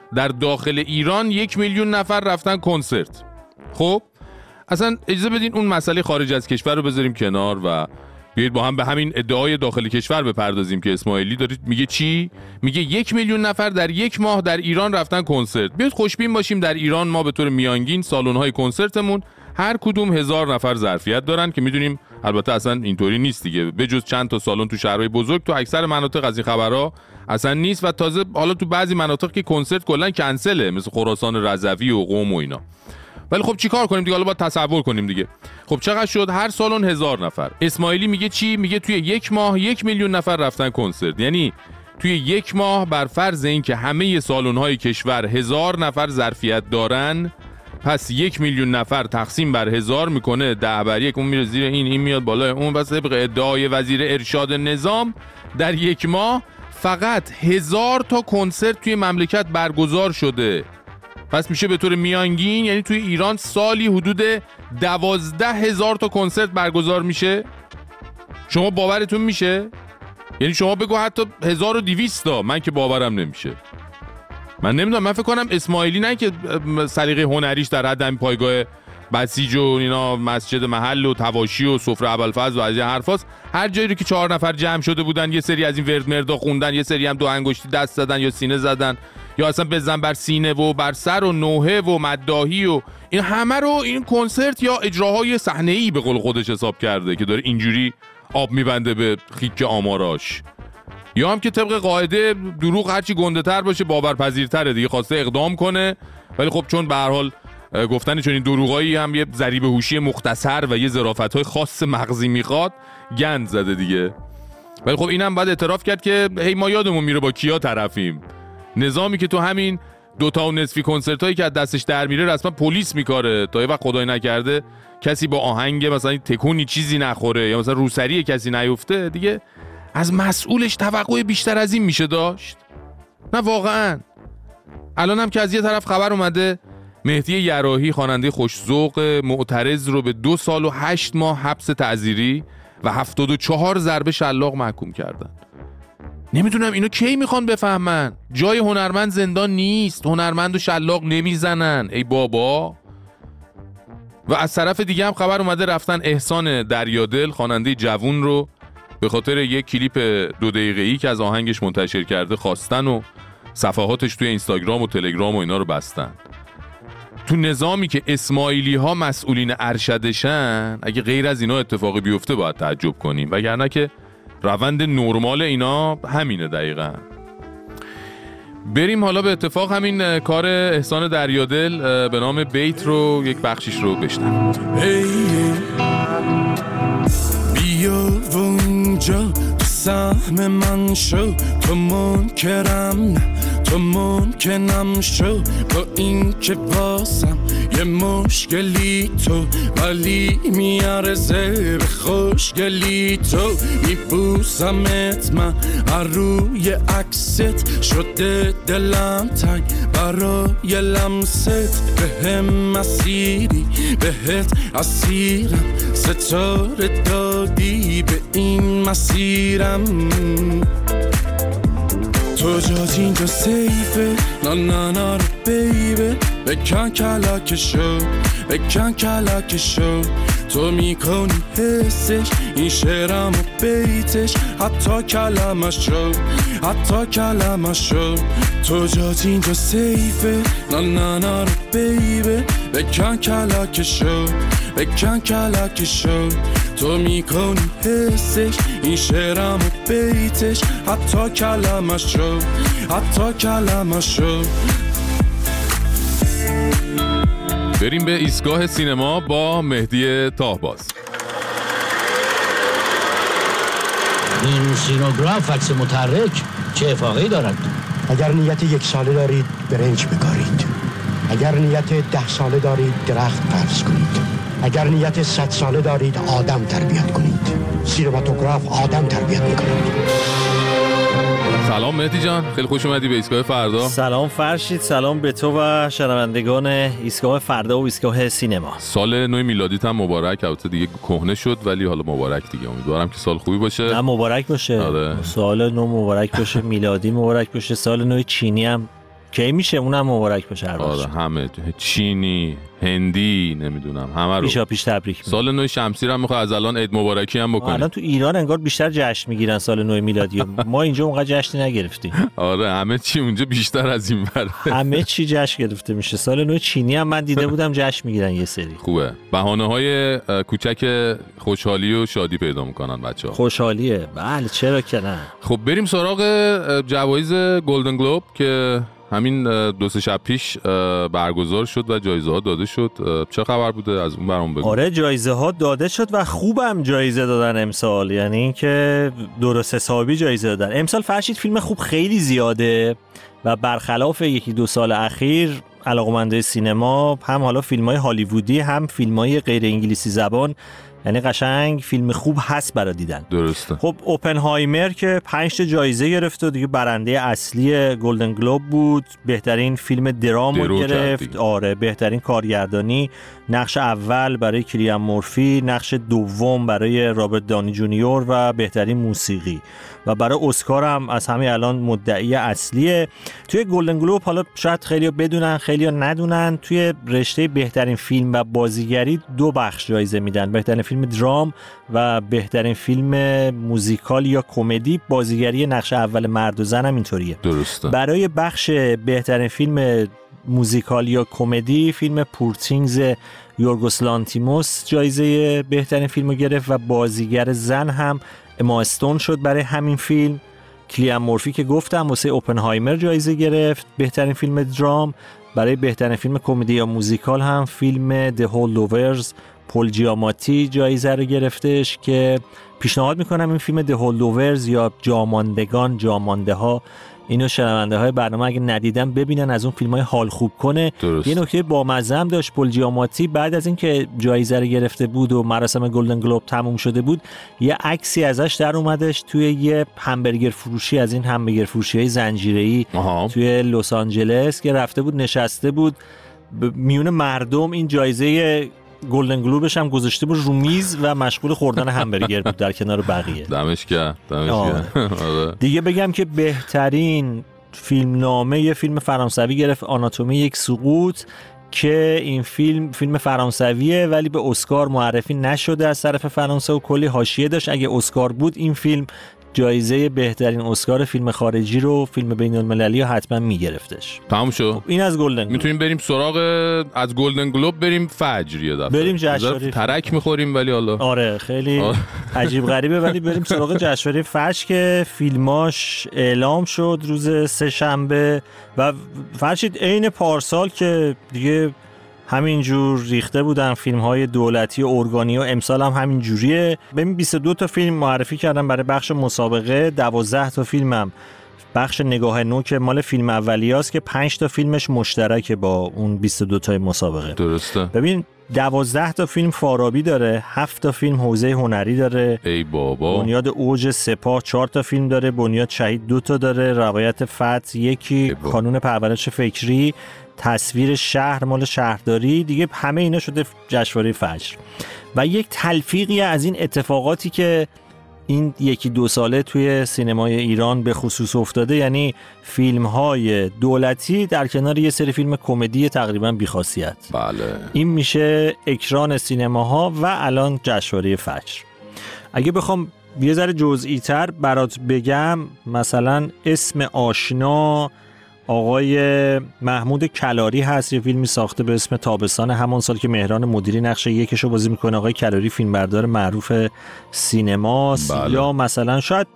در داخل ایران 1 میلیون نفر رفتن کنسرت. خب اصلا اجازه بدین اون مسئله خارج از کشور رو بذاریم کنار و بیایید با هم به همین ادعای داخل کشور بپردازیم که اسماعیلی داره میگه چی؟ میگه 1 میلیون نفر در 1 ماه در ایران رفتن کنسرت. بیایید خوشبین باشیم در ایران ما به طور میانگین سالن‌های کنسرتمون هر کدوم 1000 نفر ظرفیت دارن که میدونیم البته اصلا اینطوری نیست دیگه، بجز چند تا سالن تو شهرهای بزرگ تو اکثر مناطق از این خبرها اصلا نیست و تازه حالا تو بعضی مناطق که کنسرت کلا کنسله مثل خراسان رضوی و قم و اینا. ولی خب چیکار کنیم دیگه، حالا باید تصور کنیم دیگه. خب چقدر شد؟ هر سالن 1000 نفر. اسماعیلی میگه چی؟ میگه توی 1 ماه 1 میلیون نفر رفتن کنسرت. یعنی توی 1 ماه بر فرض این که همه سالن‌های کشور 1000 نفر ظرفیت دارن، پس 1 میلیون نفر تقسیم بر 1000 میکنه 10 بر 1، اون میره زیر این میاد بالای اون. و طبق ادعای وزیر ارشاد نظام در 1 ماه فقط 1000 تا کنسرت توی مملکت برگزار شده. پس میشه به طور میانگین یعنی توی ایران سالی حدود 12000 تا کنسرت برگزار میشه. شما باورتون میشه؟ یعنی شما بگو حتی 1200 تا، من که باورم نمیشه. من نمیدونم، من فکر کنم اسماعیلی نه که سلیقه هنریش در حد همین پایگاه بسیج و اینا مسجد محل و تواشی و سفره ابوالفضل و از این حرفاست، هر جایی رو که 4 نفر جمع شده بودن یه سری از این ورد مردا خوندن، یه سری هم 2 انگشتی دست زدن یا سینه زدن یا اصلا بزن بر سینه و بر سر و نوحه و مداحی و این همه رو این کنسرت یا اجراهای صحنه‌ای به قول خودش حساب کرده که داره اینجوری آب میبنده به خیک آماراش. یا هم که طبق قاعده دروغ هرچی گنده‌تر باشه باورپذیرتره دیگه، خواسته اقدام کنه ولی خب چون به هر حال گفتن چون این دروغایی هم یه ضریب هوشی مختصر و یه ظرافت‌های خاص مغزی میخواد گند زده دیگه. ولی خب اینم باید اعتراف کرد که هی ما یادمون میره با کیا طرفیم. نظامی که تو همین 2 تا و نصفی کنسرتایی که از دستش در میره رسما پلیس میکاره تا یه وقت خدای نکرده کسی با آهنگ مثلا تکونی چیزی نخوره یا مثلا روسری کسی نیفته دیگه، از مسئولش توقع بیشتر از این میشه داشت؟ نه واقعا. الان هم که از یه طرف خبر اومده مهدی یراحی خواننده خوش‌ذوق معترض رو به 2 سال و 8 ماه حبس تعزیری و 74 ضربه شلاق محکوم کردن. نمیدونم اینو کی میخوان بفهمن؟ جای هنرمند زندان نیست، هنرمند و شلاق نمیزنن ای بابا. و از طرف دیگه هم خبر اومده رفتن احسان دریادل خواننده جوون رو به خاطر یک کلیپ 2 دقیقه‌ای که از آهنگش منتشر کرده خواستن و صفحاتش توی اینستاگرام و تلگرام و اینا رو بستن. تو نظامی که اسماعیلی ها مسئولین ارشدشن اگه غیر از اینا اتفاقی بیفته باید تعجب کنیم، وگرنه که روند نرمال اینا همینه دقیقاً. بریم حالا به اتفاق همین کار احسان دریادل به نام بیت رو یک بخشیش رو بشنویم. بیا اونجا سهم من شو، تو منکرم نه تو ممکنم شو، با این که واسم یه مشکلی تو ولی میارزه به خوشگلی تو، میبوسمت من روی عکست شده دلم تنگ برای لمست، به هم مسیری بهت اسیرم ستاره دادی به این مسیرم، تو جات اینجا سیفه نا نا نا رو بیبه، بکن کلاکشو بکن کلاکشو، تو میکنی حسش این شعرم و بیتش حتی کلمشو حتی کلمشو، تو جات اینجا سیفه نا نا نا رو بیبه، بکن کلاکشو بکن کلاکشو، تو میکنی حسش این شعرم و بیتش حتی کلمشو حتی کلمشو. بریم به ایستگاه سینما با مهدی تاهباز. این سینوگراف عکس متحرک چه افاقه‌ای دارد؟ اگر نیت 1 ساله دارید برنج بکارید، اگر نیت 10 ساله دارید درخت فرض کنید، اگر نیت 100 ساله دارید آدم تربیت کنید. سینماتوگراف آدم تربیت میکنید. سلام مهدی جان، خیلی خوش اومدی به ایستگاه فردا. سلام فرشید، سلام به تو و شنوندگان ایستگاه فردا و ایستگاه سینما. سال نو میلادیت هم مبارک. البته دیگه کهنه شد ولی حالا مبارک دیگه. امیدوارم که سال خوبی باشه. نه مبارک باشه. آره. سال نو مبارک باشه، میلادی مبارک باشه، سال نو چینی هم کی میشه؟ اونم مبارک باشه. آره همه چینی، هندی، نمیدونم همه رو پیش تبریک. سال نو شمسی رو میخواد از الان عید مبارکی هم بکنیم. الان تو ایران انگار بیشتر جشن میگیرن سال نو میلادی. ما اینجا اونقدر جشن نگرفتیم. آره همه چی اونجا بیشتر از این بره. همه چی جشن گرفته میشه. سال نو چینی هم من دیده بودم جشن میگیرن یه سری. خوبه. بهانه‌های کوچک خوشحالی و شادی پیدا میکنن بچه‌ها. خوشحالیه. بله چرا که نه. خب بریم سراغ جوایز گلدن گلوب که همین 2-3 شب پیش برگزار شد و جایزه ها داده شد. چه خبر بوده از اون برام بگو. آره جایزه ها داده شد و خوبم جایزه دادن امسال، یعنی اینکه درست حسابی جایزه دادن امسال. فرشید فیلم خوب خیلی زیاده و برخلاف 1-2 سال اخیر علاقه‌مندای سینما هم حالا فیلم‌های هالیوودی هم فیلم‌های غیر انگلیسی زبان، یعنی قشنگ فیلم خوب هست برای دیدن. درسته. خب اوپنهایمر که 5 جایزه گرفت و دیگه برنده اصلی گلدن گلوب بود. بهترین فیلم درام گرفت. آره بهترین کارگردانی، نقش اول برای کلیان مورفی، نقش دوم برای رابرت دانی جونیور و بهترین موسیقی. و برای اسکار هم از همین الان مدعی اصلیه. توی گلدن گلوب حالا شاید خیلی‌ها بدونن خیلی‌ها ندونن، توی رشته بهترین فیلم و بازیگری 2 بخش جایزه میدن، بهترین فیلم درام و بهترین فیلم موزیکال یا کمدی. بازیگری نقش اول مرد و زن هم اینطوریه. درسته. برای بخش بهترین فیلم موزیکال یا کمدی فیلم پورتینگز یورگوس لانتیموس جایزه بهترین فیلم رو گرفت و بازیگر زن هم اما استون شد برای همین فیلم. کلیان مورفی که گفتم واسه اوپنهایمر جایزه گرفت بهترین فیلم درام. برای بهترین فیلم کمدی یا موزیکال هم فیلم The Holdovers پل جیاماتی جایزه رو گرفتش که پیشنهاد میکنم این فیلم The Holdovers یا جاماندگان، جامانده ها، اینو شنونده های برنامه اگه ندیدن ببینن، از اون فیلم های حال خوب کنه. درست. یه نکته بامزه هم داشت پل جیاماتی، بعد از اینکه جایزه رو گرفته بود و مراسم گلدن گلوب تموم شده بود یه عکسی ازش در اومدش توی یه همبرگر فروشی از این همبرگر فروشی های زنجیره‌ای توی لس آنجلس که رفته بود نشسته بود میون مردم، این جایزه گلدن گلوبش هم گذاشته بود رو میز و مشغول خوردن همبرگر بود در کنار بقیه. دمش گرم. دیگه بگم که بهترین فیلم نامه یه فیلم فرانسوی گرفت، آناتومی یک سقوط، که این فیلم فرانسویه ولی به اسکار معرفی نشده از طرف فرانسه و کلی حاشیه داشت. اگه اسکار بود این فیلم جایزه بهترین اسکار فیلم خارجی رو، فیلم بین المللی رو حتما میگرفتش. تموم شد. این از گلدن گلوب. میتونیم بریم سراغ از گلدن گلوب بریم فجر یه دفعه. بریم جشنواره ترک میخوریم ولی حالا آره خیلی عجیب غریبه، ولی بریم سراغ جشنواره فجر که فیلماش اعلام شد روز 3 شنبه و فرشید عین پارسال که دیگه همینجور ریخته بودن فیلم‌های دولتی و ارگانی و امسال هم همین جوریه. ببین 22 تا فیلم معرفی کردن برای بخش مسابقه، 12 تا فیلمم بخش نگاه نو که مال فیلم اولیاست که 5 تا فیلمش مشترکه با اون 22 تای مسابقه. درسته. ببین 12 تا فیلم فارابی داره، 7 تا فیلم حوزه هنری داره، ای بابا، بنیاد اوج سپاه 4 تا فیلم داره، بنیاد شهید 2 تا داره، روایت فتح 1، کانون پرورش فکری، تصویر شهر مال شهرداری، دیگه همه اینا شده جشنواره فجر. و یک تلفیقی از این اتفاقاتی که این 1-2 ساله توی سینمای ایران به خصوص افتاده، یعنی فیلم‌های دولتی در کنار یه سری فیلم کمدی تقریبا بی‌خاصیت. بله. این میشه اکران سینماها و الان جشنواره فجر. اگه بخوام یه ذره جزئی‌تر برات بگم، مثلا اسم آشنا آقای محمود کلاری هست، یه فیلمی ساخته به اسم تابستان، همون سال که مهران مدیری نقش یکشو بازی میکنه. آقای کلاری فیلمبردار معروف سینماست. بله. یا مثلا شاید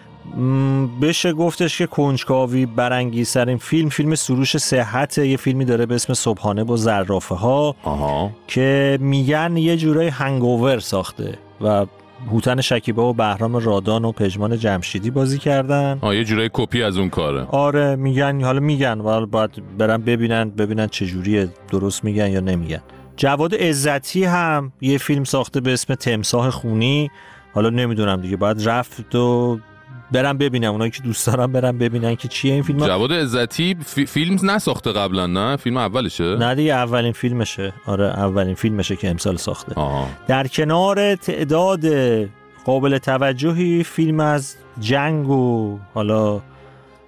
بشه گفتش که کنجکاوی برانگیزترین فیلم سروش صحت، یه فیلمی داره به اسم صبحانه با زرافه ها که میگن یه جورای هنگوور ساخته و هوتن شکیبا و بهرام رادان و پژمان جمشیدی بازی کردن. یه جورای کپی از اون کاره. آره میگن، حالا میگن ولی باید برن ببینن چه جوریه، درست میگن یا نمیگن. جواد عزتی هم یه فیلم ساخته به اسم تمساح خونی، حالا نمیدونم دیگه، باید رفت و برن ببینن، اونایی که دوست دارن برن ببینن که چیه این فیلم. جواد عزتی فیلم نساخته قبلا؟ نه فیلم اولشه؟ نه دیگه اولین فیلمشه. آره اولین فیلمشه که امسال ساخته. در کنار تعداد قابل توجهی فیلم از جنگ و حالا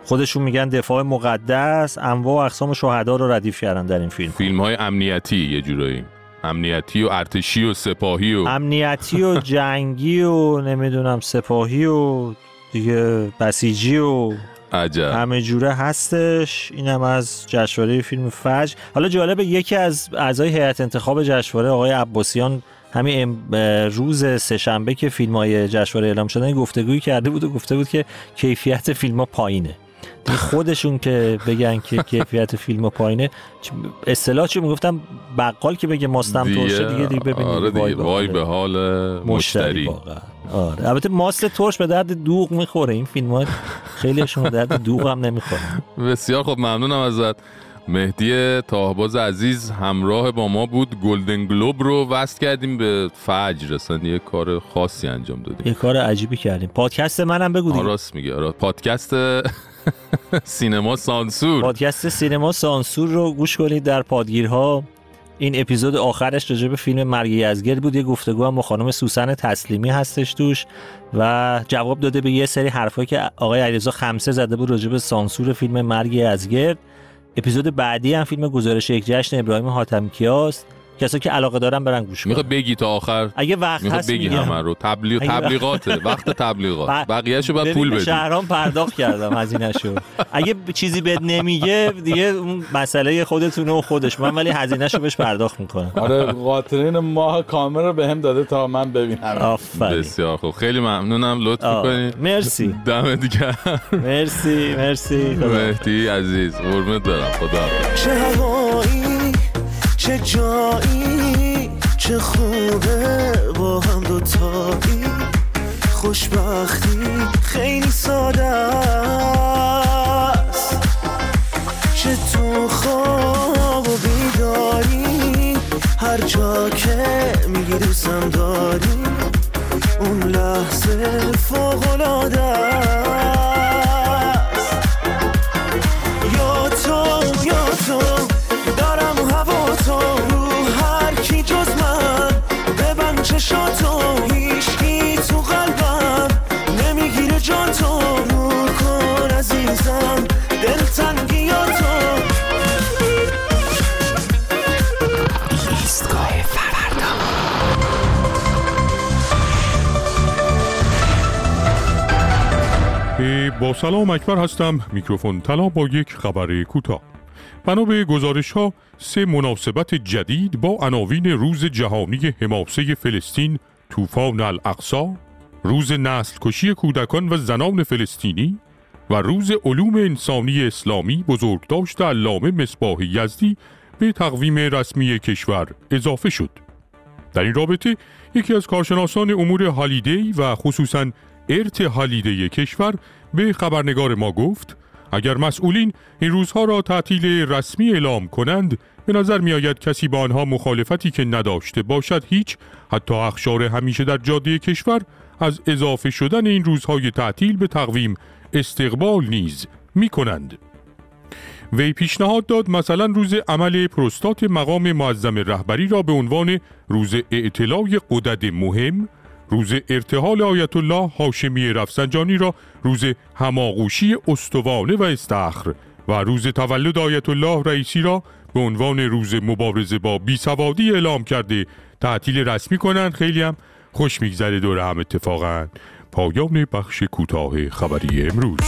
خودشون میگن دفاع مقدس، انواع و اقسام شهدا رو ردیف کردن در این فیلم. فیلم‌های امنیتی یه جورایی، امنیتی و ارتشی و سپاهی و امنیتی و جنگی و نمیدونم سپاهی و دیگه بسیجی و عجب همه جوره هستش. اینم از جشنواره فیلم فجر. حالا جالبه یکی از اعضای هیئت انتخاب جشنواره آقای عباسیان همین روز سه‌شنبه که فیلم‌های جشنواره اعلام شدن گفتگویی کرده بود و گفته بود که کیفیت فیلم‌ها پایینه. خودشون که بگن که کیفیت فیلم پایینه، اصطلاح چی میگفتم، بقال که بگه ماستم ترشه دیگه ببینید. آره دیگه وای به حال مشتری واقعا. آره البته ماست ترش به درد دوغ میخوره، این فیلم‌ها خیلیشون به درد دوغ هم نمیخوره. بسیار خب، ممنونم ازت. مهدی تاهباز عزیز همراه با ما بود. گلدن گلوب رو وصل کردیم به فجر، اصلا یه کار خاصی انجام دادیم، یه کار عجیبی کردیم. پادکست منم بگو دیگه. راست میگه، آره پادکست سینما سانسور. پادکست سینما سانسور رو گوش کنید در پادگیرها. این اپیزود آخرش راجع به فیلم مرگ یزگرد بود. یه گفتگو هم با خانم سوسن تسلیمی هستش توش و جواب داده به یه سری حرفایی که آقای علیرضا خمسه زده بود راجع به سانسور فیلم مرگ یزگرد. اپیزود بعدی هم فیلم گزارش یک جشن ابراهیم حاتمی‌کیاست. کسایی که علاقه دارن برن گوش کنن. میخواد بگی تا آخر، اگه وقت هست بگی همه رو. تبلیغاته، وقت تبلیغات، بقیه‌شو بعد پول بدی. شهرام پرداخت کردم هزینه‌شو. اگه چیزی بد نمیگه دیگه اون مسئله خودتونه و خودش، من ولی هزینه‌شو بهش پرداخت میکنم. آره قاطرین ماه کامل رو بهم داده تا من ببینم. آفرین. بسیار خوب، خیلی ممنونم، لطف می‌کنید. مرسی. دمت گرم. مرسی. مهدی عزیز، قربونت برم. خدا. چه هوایی، چه جایی، چه خوبه با هم دوتایی، خوشبختی خیلی ساده است، چه تو خواب و بیداری، هر جا که میگی دوستم داری، اون لحظه فوق‌العاده است. یا تو دارم هوا تو رو هر کی جز من، ببند چشاتو هیچکی تو قلبم نمیگیره جان تو، رو کن عزیزم دلتنگی تو. ایستگاه فردا. با سلام اکبر هستم. میکروفون طلا با یک خبر کوتاه. بنا به گزارش‌ها 3 مناسبت جدید با عناوین روز جهانی حماسه فلسطین، طوفان الاقصی، روز نسل کشی کودکان و زنان فلسطینی و روز علوم انسانی اسلامی بزرگداشت علامه مصباح یزدی به تقویم رسمی کشور اضافه شد. در این رابطه یکی از کارشناسان امور هالیدی و خصوصاً ارت هالیدی کشور به خبرنگار ما گفت اگر مسئولین این روزها را تعطیل رسمی اعلام کنند، به نظر می آید کسی با آنها مخالفتی که نداشته باشد هیچ، حتی اقشار همیشه در جاده کشور از اضافه شدن این روزهای تعطیل به تقویم استقبال نیز می کنند. وی پیشنهاد داد مثلا روز عمل پروستات مقام معظم رهبری را به عنوان روز اعتلای غدد مهم، روز ارتحال آیت الله هاشمی رفسنجانی را روز هماغوشی استوانه و استخر و روز تولد آیت الله رئیسی را به عنوان روز مبارزه با بیسوادی اعلام کرده تعطیل رسمی کنند. خیلی هم خوش میگذره دور هم اتفاقا. پایان بخش کوتاه خبری امروز.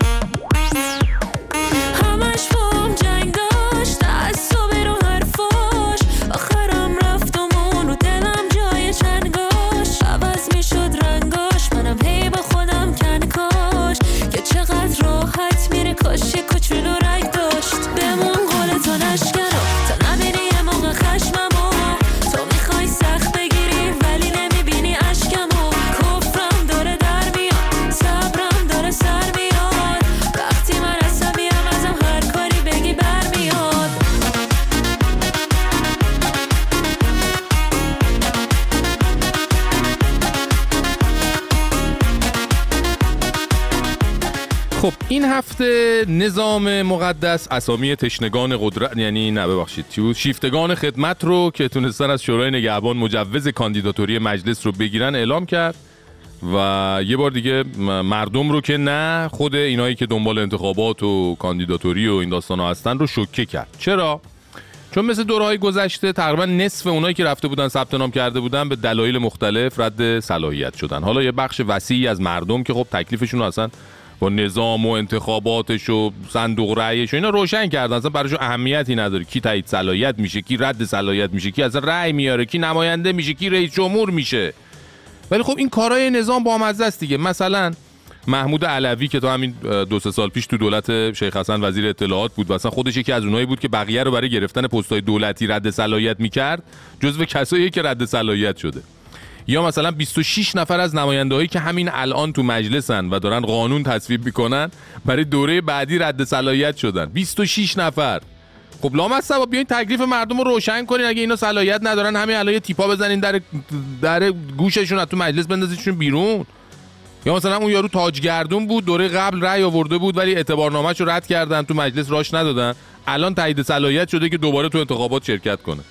کاشی کوچولو رنگ داشت بمون قول تو نشکنم تا نبینی یه موقع خشممو، تو میخوای سخت بگیری ولی نمیبینی اشکمو، کفرم داره در میاد صبرم داره سر میاد، وقتی من عصبیم ازم هر کاری بگی برمیاد. خب این هفته نظام مقدس اسامی تشنگان قدرت، یعنی نه ببخشید شیفتگان خدمت رو که تونستن از شورای نگهبان مجوز کاندیداتوری مجلس رو بگیرن اعلام کرد و یه بار دیگه مردم رو که نه خود اینایی که دنبال انتخابات و کاندیداتوری و این داستانا هستن رو شوکه کرد. چرا؟ چون مثل دوره‌های گذشته تقریبا نصف اونایی که رفته بودن ثبت نام کرده بودن به دلایل مختلف رد صلاحیت شدن. حالا یه بخش وسیعی از مردم که خب تکلیفشون اصلا با نظام و انتخاباتش و صندوق رأیش و اینا روشن کردن، اصلا براشون اهمیتی نداره کی تایید صلاحیت میشه، کی رد صلاحیت میشه، کی اصلا رأی میاره، کی نماینده میشه، کی رئیس جمهور میشه. ولی خب این کارهای نظام با مزه است دیگه. مثلا محمود علوی که تا همین 2-3 سال پیش تو دولت شیخ حسن وزیر اطلاعات بود و اصلا خودش یکی از اونایی بود که بقیه رو برای گرفتن پست‌های دولتی رد صلاحیت میکرد، جزو کسایی که رد صلاحیت شده. یا مثلا 26 نفر از نماینده‌هایی که همین الان تو مجلسن و دارن قانون تصویب میکنن برای دوره بعدی رد صلاحیت شدن. 26 نفر. خب لامصب بیاین تکلیف مردم رو روشن کنین. اگه اینا صلاحیت ندارن همین الان یه تیپا بزنین در گوششون، از تو مجلس بندازیشون بیرون. یا مثلا اون یارو تاجگردون بود، دوره قبل رأی آورده بود ولی اعتبارنامه‌شو رد کردن، تو مجلس راش ندادن، الان تایید صلاحیت شده که دوباره تو انتخابات شرکت کنه.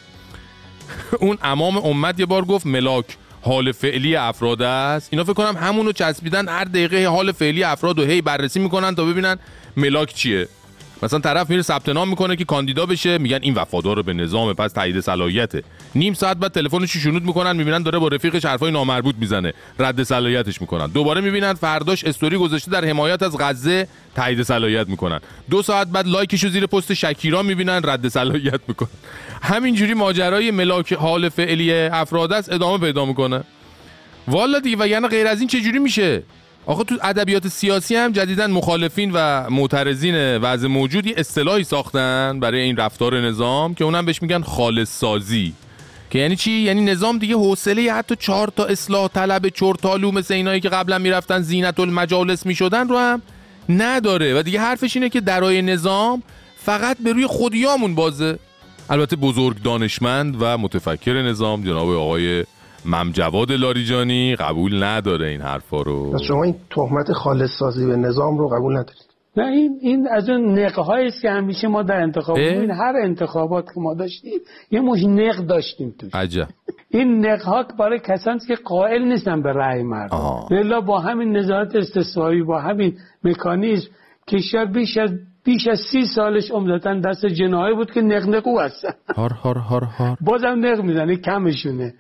اون امام امت یه بار گفت ملاک حال فعلی افراد است. اینا فکر کنم همونو چسبیدن، هر دقیقه حال فعلی افرادو هی بررسی میکنن تا ببینن ملاک چیه. مثلا طرف میره ثبت نام میکنه که کاندیدا بشه، میگن این وفادار به نظام پس تایید صلاحیته. نیم ساعت بعد تلفنش رو شنود میکنن، میبینن داره با رفیقش حرفای نامربوط میزنه، رد صلاحیتش میکنن. دوباره میبینن فرداش استوری گذاشته در حمایت از غزه، تایید صلاحیت میکنن. 2 ساعت بعد لایکشو زیر پست شکیرا میبینن، رد صلاحیت میکنن. همینجوری ماجرای ملاک حال فعلی افراد است ادامه پیدا میکنه. والا دیگه وگرنه غیر از این چه جوری میشه؟ آخه تو ادبیات سیاسی هم جدیداً مخالفین و معترضین وضع موجودی اصطلاحی ساختن برای این رفتار نظام که اونم بهش میگن خالص سازی. که یعنی چی؟ یعنی نظام دیگه حوصله حتی 4 تا اصلاح طلب چرتالو مثل اینایی که قبلا میرفتن زینت المجالس میشدن رو هم نداره و دیگه حرفش اینه که درای نظام فقط به روی خودیامون بازه. البته بزرگ دانشمند و متفکر نظام جناب آقای ممجواد لاریجانی قبول نداره این حرفا رو. شما این تهمت خالص سازی به نظام رو قبول ندارید؟ نه، این از اون نق‌هایی است که همیشه ما در انتخابات، این هر انتخابات که ما داشتیم یه مش نق داشتیم توش. عجب. این نق‌ها برای کسانی که قائل نیستن به رأی مردم. بلا با همین نظارت استثنایی، با همین مکانیزم کشور بیش از 30 سالش عمدتاً دست جناحی بود که نقنقو هستن. هار بازم نق میزنه، کمشونه.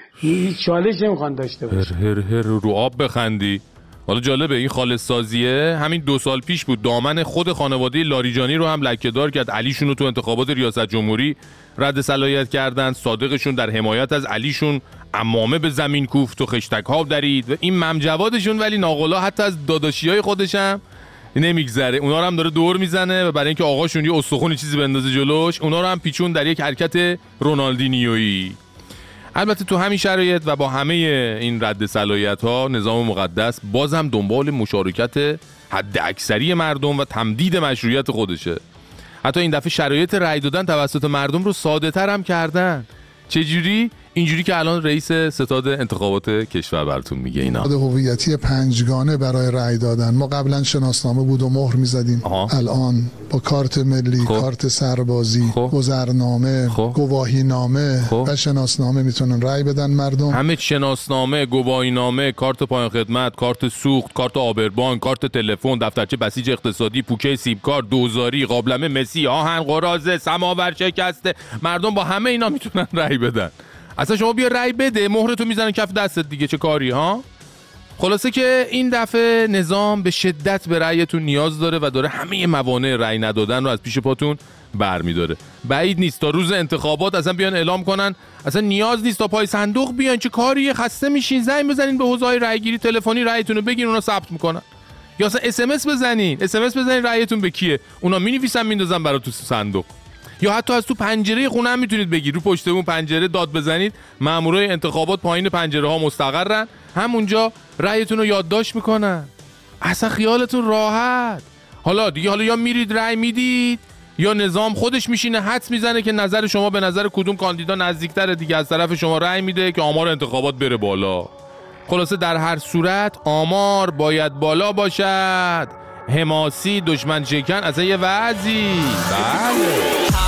چالش نمیخوان داشته باشه. هر رو آب بخندی. حالا جالبه این خالص سازیه همین 2 سال پیش بود، دامن خود خانواده لاریجانی رو هم لکه‌دار کرد. علیشون رو تو انتخابات ریاست جمهوری رد صلاحیت کردن، صادقشون در حمایت از علیشون عمامه به زمین کوفت و خشتک ها درید و این ممجوادشون ولی ناقلا حتی از داداشیای خودش هم نمیگذره، اونا رو هم داره دور میزنه و برای اینکه آقاشون یه استخون چیزی بندازه جلوش اونا رو هم پیچون در یک حرکت رونالدینیویی. البته تو همین شرایط و با همه این رد صلاحیت‌ها نظام مقدس بازم دنبال مشارکت حد اکثری مردم و تمدید مشروعیت خودشه. حتی این دفعه شرایط رأی دادن توسط مردم رو ساده‌تر هم کردن. چجوری؟ اینجوری که الان رئیس ستاد انتخابات کشور براتون میگه اینا. هویتی 5گانه برای رأی دادن. ما قبلا شناسنامه بود و مهر میزدیم. الان با کارت ملی، کارت سربازی، گذرنامه، گواهینامه و شناسنامه میتونن رأی بدن مردم. همه شناسنامه، گواهینامه، کارت پایان خدمت، کارت سوخت، کارت آبربان، کارت تلفن، دفترچه بسیج اقتصادی، پوکه سیب کارت، دوزاری، قابلمه مسی، آهن قراضه، سماور شکسته، مردم با همه اینا میتونن رأی بدن. اصلا شما بیا رأی بده، مهرتو میزنن کف دستت دیگه، چه کاری ها؟ خلاصه که این دفعه نظام به شدت به رأیتون نیاز داره و داره همه موانع رأی ندادن رو از پیش پاتون برمی‌داره. بعید نیست تا روز انتخابات اصلا بیان اعلام کنن اصلا نیاز نیست تا پای صندوق بیان، چه کاریه، خسته میشین، زنگ بزنین به حوزه‌های رأیگیری تلفنی رأیتون رو بگین، اونا ثبت میکنن. یا اصلا اس ام اس بزنین رأیتون به کیه، اونا مینویسن میندازن براتون تو صندوق. یا حتی از تو پنجره خونه هم میتونید بگید، رو پشت اون پنجره داد بزنید، مامورای انتخابات پایین پنجره ها مستقرن، همونجا رأیتون رو یادداشت میکنن. اصلا خیالتون راحت. حالا یا میرید رأی میدید یا نظام خودش میشینه حدس میزنه که نظر شما به نظر کدوم کاندیدا نزدیکتره دیگه، از طرف شما رأی میده که آمار انتخابات بره بالا. خلاصه در هر صورت آمار باید بالا باشد. حماسی دشمن شکن اصلا یه وضعی. بله. هر وقت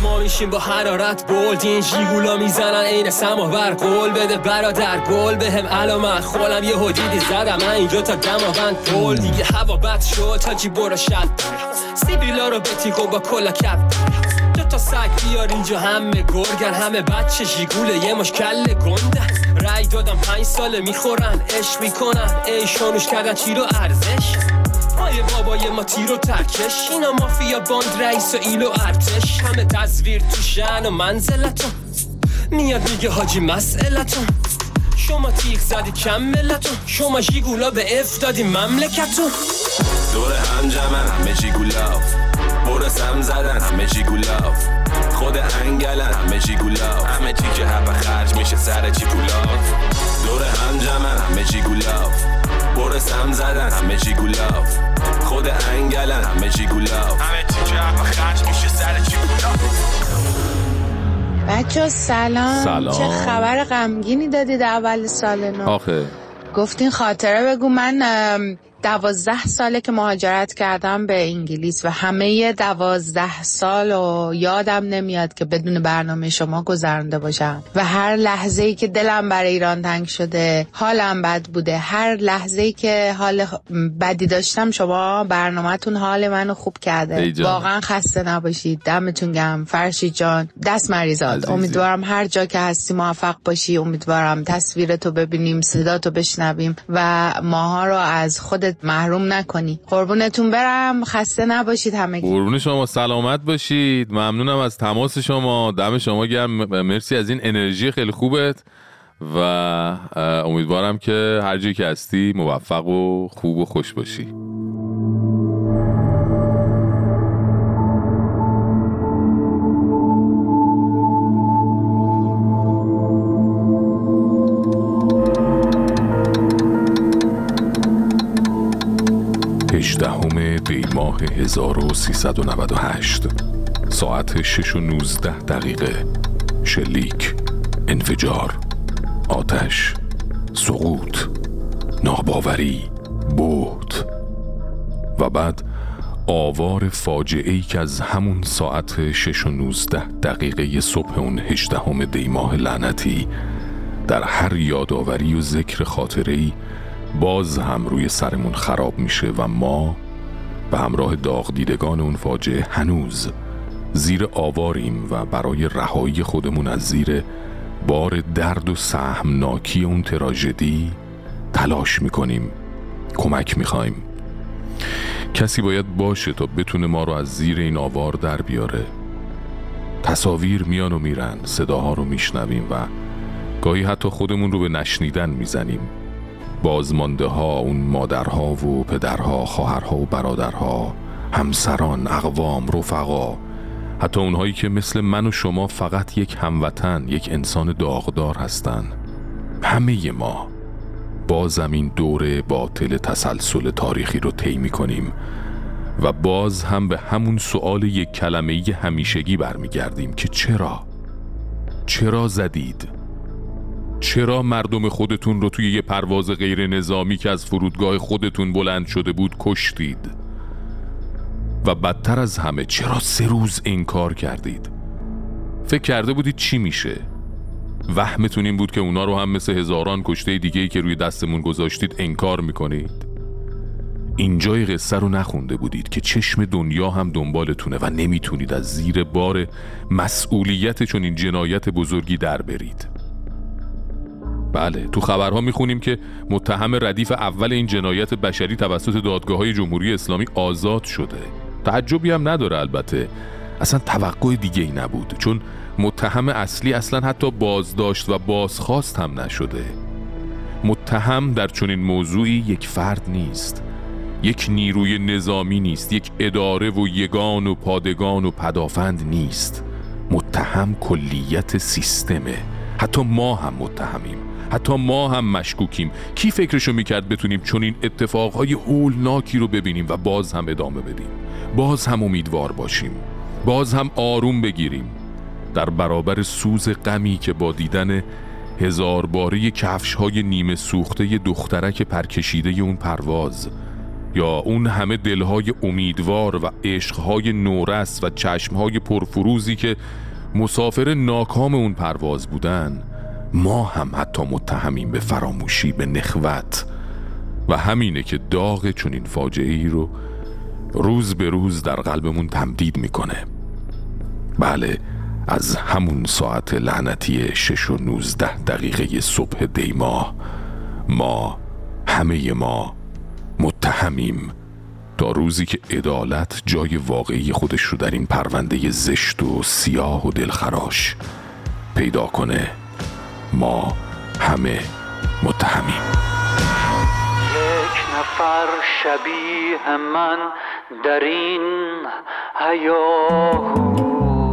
ما میشیم با حرارت بولد، این ژیگولا میزنن عین سماور. قول بده برادر گل بهم علامت، خولم یه حدیدی زدم من اینجا تا دماوند پول. دیگه هوا بد شد تا جی برو شد، سیبیلا رو بتیگو با کلا کپ. دو تا سگ بیار اینجا همه گرگن، همه بچه ژیگوله یه مشکل گنده. رای دادم 5 ساله میخورن عشق میکنن، ای شانوش کردن چی رو ارزش. پای بابای ما تیر و ترکش، اینا مافیا باند رئیس و ایلو ارتش. همه تصویر تو شن و منزلتون، میاد میگه حاجی مسئلتون. شما تیغ زدی کم ملتون، شما ژیگولا به اف دادی مملکتون. دور هم جمعن همه ژیگولا، برس هم زدن همه ژیگولا. خود انگلن همه ژیگولا، همه چی که حب خرج میشه سر ژیگولا. دور هم جمعن همه ژیگولا، برس هم زدن همه ژیگولا. خود انگلن همه ژیگولا، همه چی که حب خرج میشه سر ژیگولا. بچه سلام. چه خبر غمگینی دادید اول سال نو؟ آخه گفتین خاطره بگو. من 12 ساله که مهاجرت کردم به انگلیس و همه 12 سال و یادم نمیاد که بدون برنامه شما گذرانده باشم و هر لحظه‌ای که دلم برای ایران تنگ شده، حالم بد بوده، هر لحظه‌ای که حال بدی داشتم شما برنامه‌تون حال منو خوب کرده. واقعا خسته نباشید. دمتون گرم. فرشید جان دست مریضات. امیدوارم هر جا که هستی موفق باشی. امیدوارم تصویرتو ببینیم، صداتو بشنویم و ماها رو از خودت محروم نکنی. قربونتون برم. خسته نباشید همگی. قربون شما سلامت باشید. ممنونم از تماس شما. دم شما گرم. مرسی از این انرژی خیلی خوبت و امیدوارم که هر جایی که هستی موفق و خوب و خوش باشی. دی ماه 1398 ساعت 6:19 شلیک، انفجار، آتش، سقوط، ناباوری، بهت و بعد آوار فاجعه‌ای که از همون ساعت 6:19 صبح اون 18 دی ماه لعنتی در هر یادآوری و ذکر خاطره‌ای باز هم روی سرمون خراب میشه و ما به همراه داغ دیدگان اون فاجعه هنوز زیر آواریم و برای رهایی خودمون از زیر بار درد و سهمناکی اون تراژدی تلاش میکنیم، کمک میخوایم. کسی باید باشه تا بتونه ما رو از زیر این آوار در بیاره. تصاویر میان و میرن، صداها رو میشنویم و گاهی حتی خودمون رو به نشنیدن میزنیم. بازمانده ها، اون مادرها و پدرها، خواهرها و برادرها، همسران، اقوام، رفقا، حتی اونهایی که مثل من و شما فقط یک هموطن، یک انسان داغدار هستن. همه ما بازم این دوره باطل تسلسل تاریخی رو طی می‌کنیم و باز هم به همون سؤال یک کلمه‌ای همیشگی برمیگردیم که چرا زدید؟ چرا مردم خودتون رو توی یه پرواز غیر نظامی که از فرودگاه خودتون بلند شده بود کشتید؟ و بدتر از همه چرا 3 روز انکار کردید؟ فکر کرده بودید چی میشه؟ وهمتون این بود که اونا رو هم مثل هزاران کشته دیگه‌ای که روی دستمون گذاشتید انکار میکنید؟ اینجای قصه رو نخونده بودید که چشم دنیا هم دنبالتونه و نمیتونید از زیر بار مسئولیت چون این جنایت بزرگی در برید. بله، تو خبرها میخونیم که متهم ردیف اول این جنایت بشری توسط دادگاه‌های جمهوری اسلامی آزاد شده. تعجبی هم نداره، البته اصلا توقع دیگه ای نبود، چون متهم اصلی اصلا حتی بازداشت و بازخواست هم نشده. متهم در چنین موضوعی یک فرد نیست، یک نیروی نظامی نیست، یک اداره و یگان و پادگان و پدافند نیست. متهم کلیت سیستمه. حتی ما هم متهمیم، حتی ما هم مشکوکیم. کی فکرشو میکرد بتونیم چون این اتفاقهای هولناکی رو ببینیم و باز هم ادامه بدیم، باز هم امیدوار باشیم، باز هم آروم بگیریم در برابر سوز غمی که با دیدن 1000 باره کفش‌های نیمه سوخته دخترک پرکشیده اون پرواز یا اون همه دلهای امیدوار و عشقهای نورس و چشمهای پرفروزی که مسافر ناکام اون پرواز بودن، ما هم حتی متهمیم به فراموشی، به نخوت. و همینه که داغ چنین فاجعه‌ای رو روز به روز در قلبمون تمدید میکنه. بله، از همون ساعت لعنتی 6:19 صبح دیماه همه ما متهمیم تا روزی که عدالت جای واقعی خودش رو در این پرونده زشت و سیاه و دلخراش پیدا کنه. ما همه متهمیم. یک نفر شبیه من در این هیاهو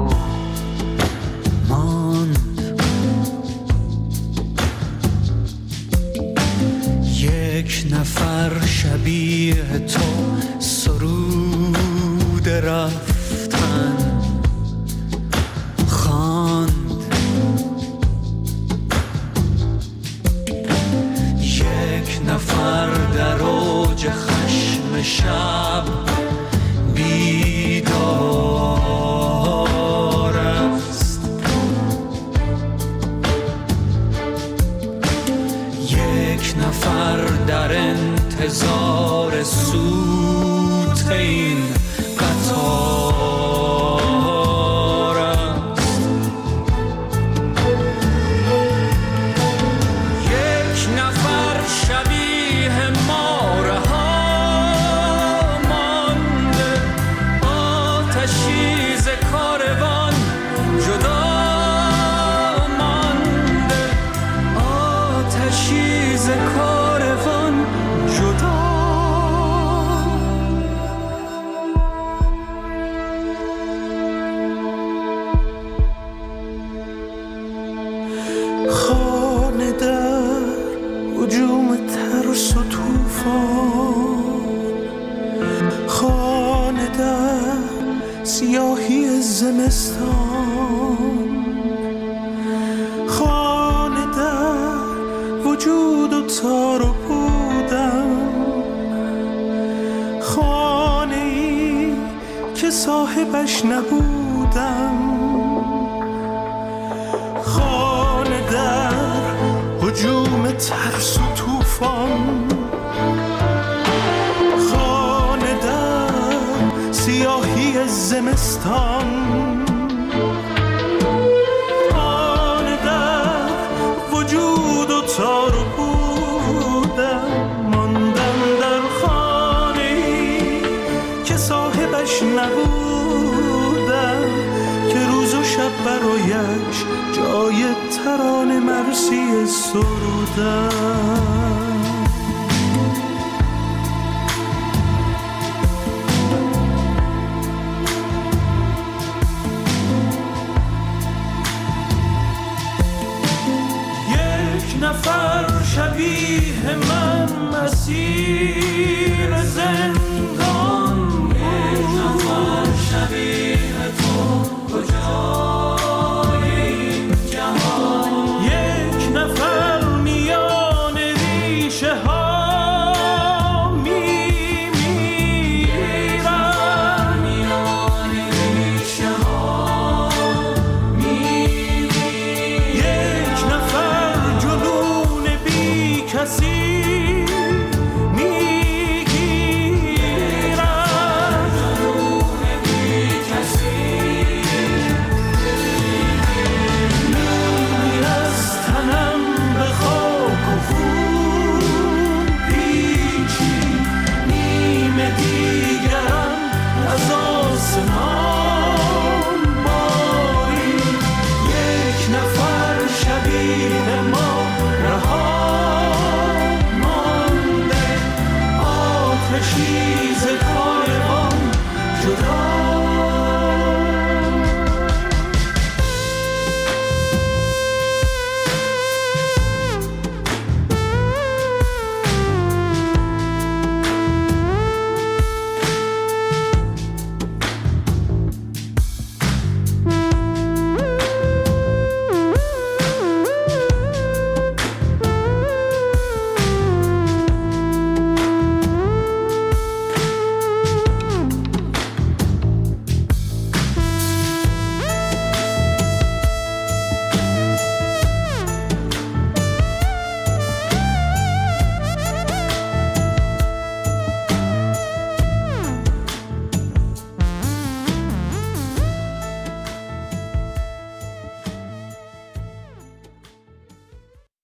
یک نفر شبیه تو سرود رفتن خواند، یک نفر در اوج خشم شب بیدار است، یک نفر در انتظار سوت این قطار است، یک نفر شبیه ماره ها مانده، آتشی ز کاروان جدا مانده، آتشی ز کاروان جدا. خانه در هجوم ترس و طوفان، خانه در سیاهی زمستان، خانه در وجود و تار و پودم، خانه ای که صاحبش نبودم، خانه در هجوم ترس و طوفان، خانه در سیاهی زمستان، خانه در وجود و تار و پودم، ماندم در خانه ای که صاحبش نبودم، که روز و شب برایش جای ترانه مرسی سرودم. یک نفر شبیه من مسیر زندگی